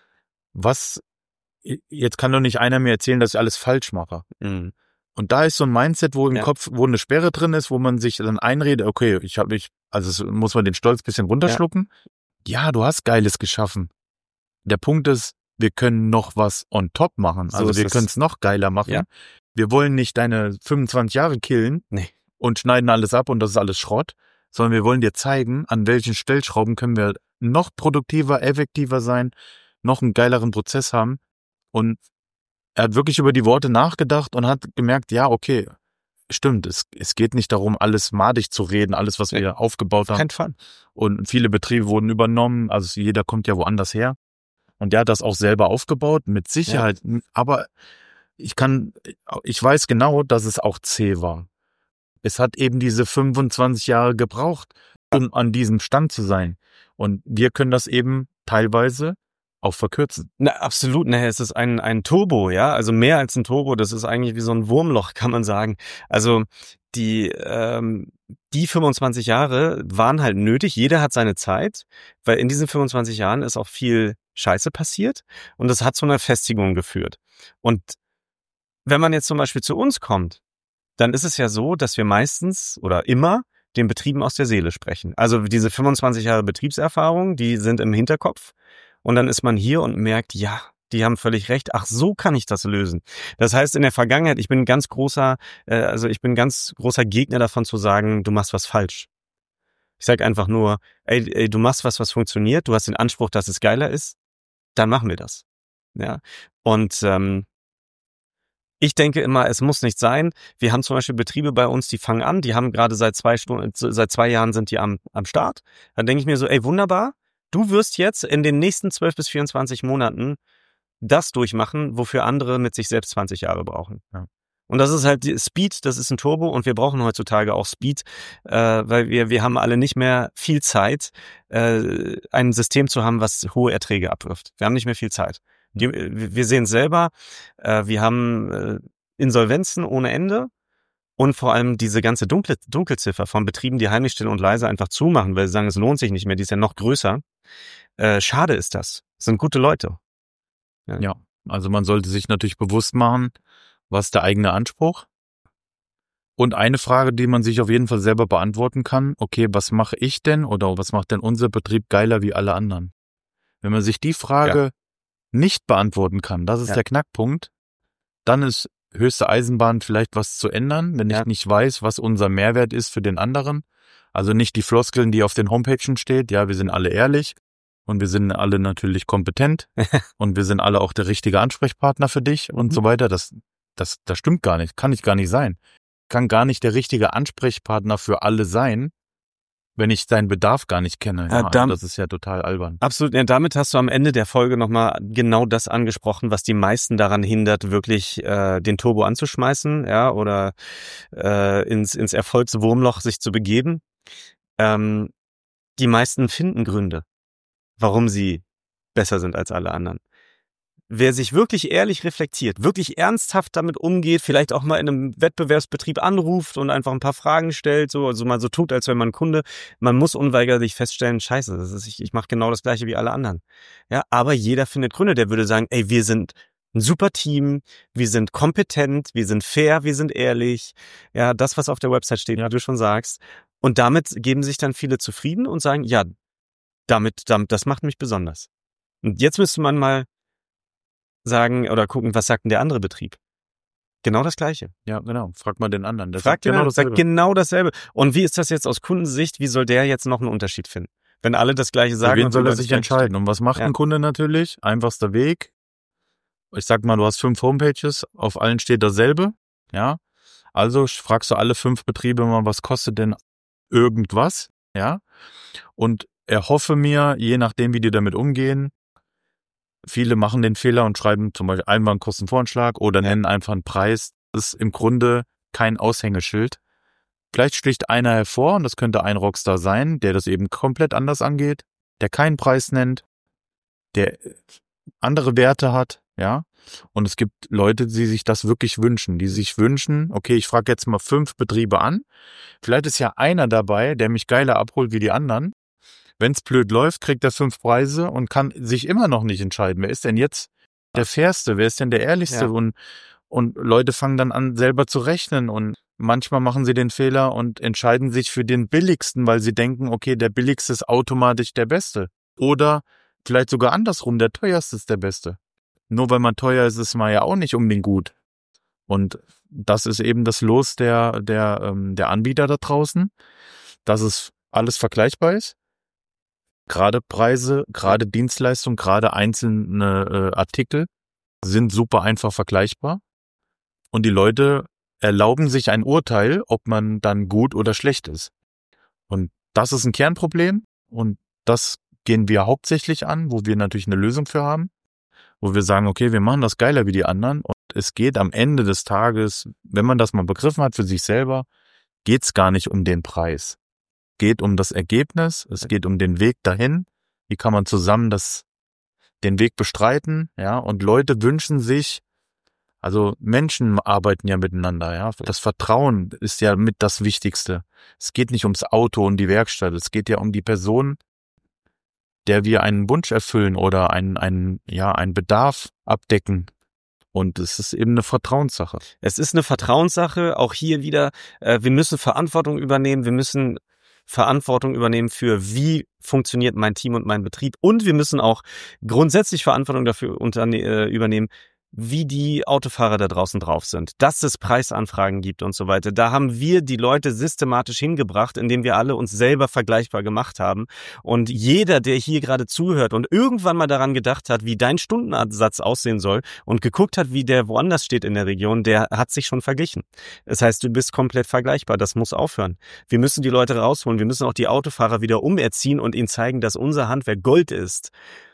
Was, jetzt kann doch nicht einer mir erzählen, dass ich alles falsch mache. Mhm. Und da ist so ein Mindset, wo im Ja. Kopf, wo eine Sperre drin ist, wo man sich dann einredet, okay, ich habe mich, also es muss man den Stolz ein bisschen runterschlucken. Ja. ja, du hast Geiles geschaffen. Der Punkt ist, wir können noch was on top machen. So Also ist wir es. können es noch geiler machen. Ja. Wir wollen nicht deine fünfundzwanzig Jahre killen Nee. und schneiden alles ab und das ist alles Schrott, sondern wir wollen dir zeigen, an welchen Stellschrauben können wir noch produktiver, effektiver sein, noch einen geileren Prozess haben. Und er hat wirklich über die Worte nachgedacht und hat gemerkt, ja, okay, stimmt, es, es geht nicht darum, alles madig zu reden, alles, was Nee. wir aufgebaut haben. Kein Fall. Und viele Betriebe wurden übernommen, also jeder kommt ja woanders her. Und der hat das auch selber aufgebaut, mit Sicherheit. Ja. Aber ich kann, ich weiß genau, dass es auch zäh war. Es hat eben diese fünfundzwanzig Jahre gebraucht, um an diesem Stand zu sein. Und wir können das eben teilweise auch verkürzen. Na, absolut. Ne, es ist ein, ein Turbo, ja. Also mehr als ein Turbo. Das ist eigentlich wie so ein Wurmloch, kann man sagen. Also die, ähm, die fünfundzwanzig Jahre waren halt nötig. Jeder hat seine Zeit, weil in diesen fünfundzwanzig Jahren ist auch viel Scheiße passiert und das hat zu einer Festigung geführt. Und wenn man jetzt zum Beispiel zu uns kommt, dann ist es ja so, dass wir meistens oder immer den Betrieben aus der Seele sprechen. Also diese fünfundzwanzig Jahre Betriebserfahrung, die sind im Hinterkopf. Und dann ist man hier und merkt, ja, die haben völlig recht. Ach, so kann ich das lösen. Das heißt, in der Vergangenheit, ich bin ein ganz großer, äh, also ich bin ein ganz großer Gegner davon zu sagen, du machst was falsch. Ich sage einfach nur, ey, ey, du machst was, was funktioniert. Du hast den Anspruch, dass es geiler ist. Dann machen wir das. Ja. Und ähm, ich denke immer, es muss nicht sein. Wir haben zum Beispiel Betriebe bei uns, die fangen an, die haben gerade seit zwei Stunden, seit zwei Jahren sind die am, am Start. Dann denke ich mir so, ey, wunderbar. Du wirst jetzt in den nächsten zwölf bis vierundzwanzig Monaten das durchmachen, wofür andere mit sich selbst zwanzig Jahre brauchen. Ja. Und das ist halt die Speed, das ist ein Turbo und wir brauchen heutzutage auch Speed, äh, weil wir wir haben alle nicht mehr viel Zeit, äh, ein System zu haben, was hohe Erträge abwirft. Wir haben nicht mehr viel Zeit. Die, wir sehen selber, äh, wir haben äh, Insolvenzen ohne Ende. Und vor allem diese ganze dunkle Dunkelziffer von Betrieben, die heimlich still und leise einfach zumachen, weil sie sagen, es lohnt sich nicht mehr, die ist ja noch größer. Äh, schade ist das. Das sind gute Leute. Ja. ja, also man sollte sich natürlich bewusst machen, was ist der eigene Anspruch? Und eine Frage, die man sich auf jeden Fall selber beantworten kann, okay, was mache ich denn oder was macht denn unser Betrieb geiler wie alle anderen? Wenn man sich die Frage ja. nicht beantworten kann, das ist ja. der Knackpunkt, dann ist höchste Eisenbahn vielleicht was zu ändern, wenn ja. ich nicht weiß, was unser Mehrwert ist für den anderen. Also nicht die Floskeln, die auf den Homepagen steht, ja, wir sind alle ehrlich und wir sind alle natürlich kompetent und wir sind alle auch der richtige Ansprechpartner für dich und mhm. so weiter. Das, das, das stimmt gar nicht, kann ich gar nicht sein. Kann gar nicht der richtige Ansprechpartner für alle sein, wenn ich deinen Bedarf gar nicht kenne. Ja, ja, dann, also das ist ja total albern. Absolut. Ja, damit hast du am Ende der Folge nochmal genau das angesprochen, was die meisten daran hindert, wirklich äh, den Turbo anzuschmeißen, ja, oder äh, ins, ins Erfolgswurmloch sich zu begeben. Ähm, die meisten finden Gründe, warum sie besser sind als alle anderen. Wer sich wirklich ehrlich reflektiert, wirklich ernsthaft damit umgeht, vielleicht auch mal in einem Wettbewerbsbetrieb anruft und einfach ein paar Fragen stellt, so also mal so tut, als wäre man Kunde, man muss unweigerlich feststellen, scheiße, das ist, ich, ich mache genau das Gleiche wie alle anderen. Ja, aber jeder findet Gründe, der würde sagen, ey, wir sind ein super Team, wir sind kompetent, wir sind fair, wir sind ehrlich. Ja, das, was auf der Website steht, wie du schon sagst. Und damit geben sich dann viele zufrieden und sagen, ja, damit, damit, das macht mich besonders. Und jetzt müsste man mal sagen oder gucken, was sagt denn der andere Betrieb? Genau das Gleiche. Ja, genau. Frag mal den anderen. Der Frag sagt genau den, sagt dasselbe. genau dasselbe. Und wie ist das jetzt aus Kundensicht? Wie soll der jetzt noch einen Unterschied finden? Wenn alle das Gleiche sagen. Für wen und soll über er das sich Gleiche entscheiden? stehen. Und was macht Ja. ein Kunde natürlich? Einfachster Weg. Ich sag mal, du hast fünf Homepages, auf allen steht dasselbe. Ja. Also fragst du alle fünf Betriebe mal, was kostet denn irgendwas? Ja. Und erhoffe mir, je nachdem, wie die damit umgehen, viele machen den Fehler und schreiben zum Beispiel Einwagenkostenvoranschlag oder Ja. nennen einfach einen Preis. Das ist im Grunde kein Aushängeschild. Vielleicht sticht einer hervor, und das könnte ein Rockstar sein, der das eben komplett anders angeht, der keinen Preis nennt, der andere Werte hat, ja. Und es gibt Leute, die sich das wirklich wünschen, die sich wünschen, okay, ich frage jetzt mal fünf Betriebe an. Vielleicht ist ja einer dabei, der mich geiler abholt wie die anderen. Wenn es blöd läuft, kriegt er fünf Preise und kann sich immer noch nicht entscheiden. Wer ist denn jetzt der Fairste? Wer ist denn der Ehrlichste? Ja. Und, und Leute fangen dann an, selber zu rechnen. Und manchmal machen sie den Fehler und entscheiden sich für den billigsten, weil sie denken, okay, der billigste ist automatisch der Beste. Oder vielleicht sogar andersrum, der teuerste ist der Beste. Nur weil man teuer ist, ist man ja auch nicht unbedingt gut. Und das ist eben das Los der, der, ähm, der Anbieter da draußen, dass es alles vergleichbar ist. Gerade Preise, gerade Dienstleistungen, gerade einzelne äh, Artikel sind super einfach vergleichbar. Und die Leute erlauben sich ein Urteil, ob man dann gut oder schlecht ist. Und das ist ein Kernproblem. Und das gehen wir hauptsächlich an, wo wir natürlich eine Lösung für haben. Wo wir sagen, okay, wir machen das geiler wie die anderen. Und es geht am Ende des Tages, wenn man das mal begriffen hat für sich selber, geht es gar nicht um den Preis. Geht um das Ergebnis, es geht um den Weg dahin. Wie kann man zusammen das, den Weg bestreiten? Ja, und Leute wünschen sich, also Menschen arbeiten ja miteinander, ja. Das Vertrauen ist ja mit das Wichtigste. Es geht nicht ums Auto und die Werkstatt, es geht ja um die Person, der wir einen Wunsch erfüllen oder einen, einen, ja, einen Bedarf abdecken. Und es ist eben eine Vertrauenssache. Es ist eine Vertrauenssache. Auch hier wieder, äh, wir müssen Verantwortung übernehmen. Wir müssen Verantwortung übernehmen für, wie funktioniert mein Team und mein Betrieb. Und wir müssen auch grundsätzlich Verantwortung dafür unterne- äh, übernehmen, wie die Autofahrer da draußen drauf sind, dass es Preisanfragen gibt und so weiter. Da haben wir die Leute systematisch hingebracht, indem wir alle uns selber vergleichbar gemacht haben. Und jeder, der hier gerade zuhört und irgendwann mal daran gedacht hat, wie dein Stundenansatz aussehen soll und geguckt hat, wie der woanders steht in der Region, der hat sich schon verglichen. Das heißt, du bist komplett vergleichbar. Das muss aufhören. Wir müssen die Leute rausholen. Wir müssen auch die Autofahrer wieder umerziehen und ihnen zeigen, dass unser Handwerk Gold ist.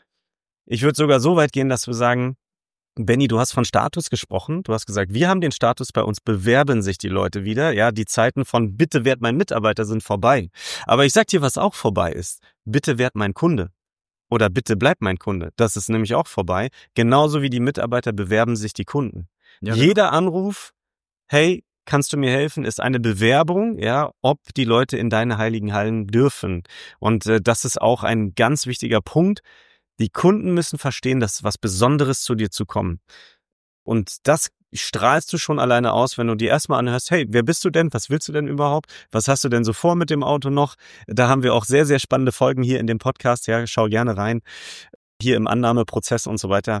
Ich würde sogar so weit gehen, dass wir sagen, Benny, du hast von Status gesprochen. Du hast gesagt, wir haben den Status, bei uns bewerben sich die Leute wieder. Ja, die Zeiten von bitte werd mein Mitarbeiter sind vorbei. Aber ich sag dir, was auch vorbei ist. Bitte werd mein Kunde. Oder bitte bleib mein Kunde. Das ist nämlich auch vorbei. Genauso wie die Mitarbeiter bewerben sich die Kunden. Ja, Jeder Anruf, hey, kannst du mir helfen, ist eine Bewerbung, ja, ob die Leute in deine heiligen Hallen dürfen. Und äh, das ist auch ein ganz wichtiger Punkt. Die Kunden müssen verstehen, dass was Besonderes zu dir zu kommen. Und das strahlst du schon alleine aus, wenn du dir erstmal anhörst, hey, wer bist du denn? Was willst du denn überhaupt? Was hast du denn so vor mit dem Auto noch? Da haben wir auch sehr, sehr spannende Folgen hier in dem Podcast. Ja, schau gerne rein. Hier im Annahmeprozess und so weiter.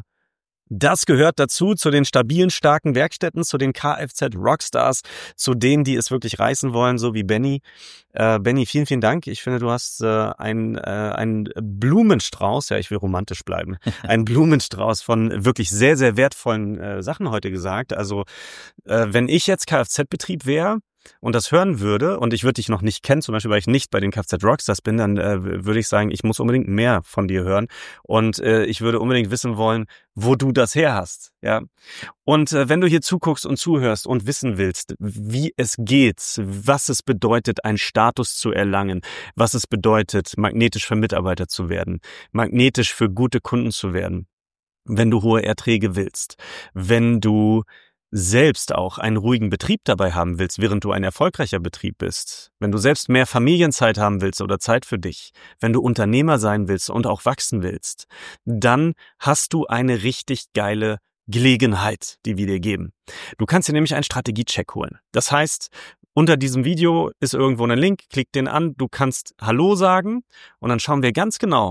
Das gehört dazu, zu den stabilen, starken Werkstätten, zu den Kfz-Rockstars, zu denen, die es wirklich reißen wollen, so wie Benny. Äh, Benny, vielen, vielen Dank. Ich finde, du hast äh, einen äh, einen Blumenstrauß, ja, ich will romantisch bleiben, einen Blumenstrauß von wirklich sehr, sehr wertvollen äh, Sachen heute gesagt. Also, äh, wenn ich jetzt Kfz-Betrieb wäre, und das hören würde, und ich würde dich noch nicht kennen, zum Beispiel, weil ich nicht bei den Kfz-Rockstars bin, dann äh, würde ich sagen, ich muss unbedingt mehr von dir hören. Und äh, ich würde unbedingt wissen wollen, wo du das her hast. Ja. Und äh, wenn du hier zuguckst und zuhörst und wissen willst, wie es geht, was es bedeutet, einen Status zu erlangen, was es bedeutet, magnetisch für Mitarbeiter zu werden, magnetisch für gute Kunden zu werden, wenn du hohe Erträge willst, wenn du selbst auch einen ruhigen Betrieb dabei haben willst, während du ein erfolgreicher Betrieb bist, wenn du selbst mehr Familienzeit haben willst oder Zeit für dich, wenn du Unternehmer sein willst und auch wachsen willst, dann hast du eine richtig geile Gelegenheit, die wir dir geben. Du kannst dir nämlich einen Strategiecheck holen. Das heißt, unter diesem Video ist irgendwo ein Link, klick den an, du kannst Hallo sagen und dann schauen wir ganz genau,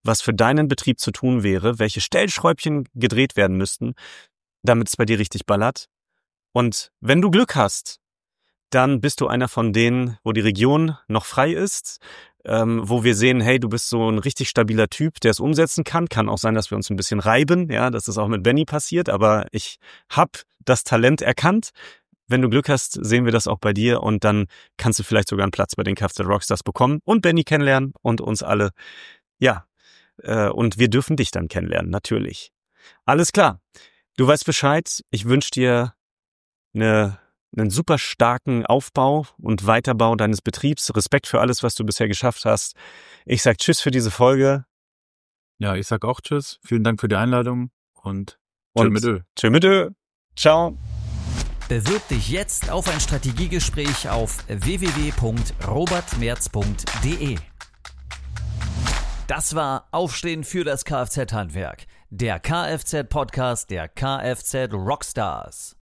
was für deinen Betrieb zu tun wäre, welche Stellschräubchen gedreht werden müssten, damit es bei dir richtig ballert. Und wenn du Glück hast, dann bist du einer von denen, wo die Region noch frei ist, ähm, wo wir sehen, hey, du bist so ein richtig stabiler Typ, der es umsetzen kann. Kann auch sein, dass wir uns ein bisschen reiben, ja, das ist auch mit Benny passiert, aber ich habe das Talent erkannt. Wenn du Glück hast, sehen wir das auch bei dir und dann kannst du vielleicht sogar einen Platz bei den Kfz Rockstars bekommen und Benny kennenlernen und uns alle. Ja, äh, und wir dürfen dich dann kennenlernen, natürlich. Alles klar, du weißt Bescheid. Ich wünsche dir eine einen super starken Aufbau und Weiterbau deines Betriebs. Respekt für alles, was du bisher geschafft hast. Ich sag Tschüss für diese Folge. Ja, ich sag auch Tschüss. Vielen Dank für die Einladung und Tschö mit Ö. Tschö mit Ö. Ciao. Bewirb dich jetzt auf ein Strategiegespräch auf w w w punkt robert merz punkt d e. Das war Aufstehen für das Kfz-Handwerk, der Kfz-Podcast der Kfz Rockstars.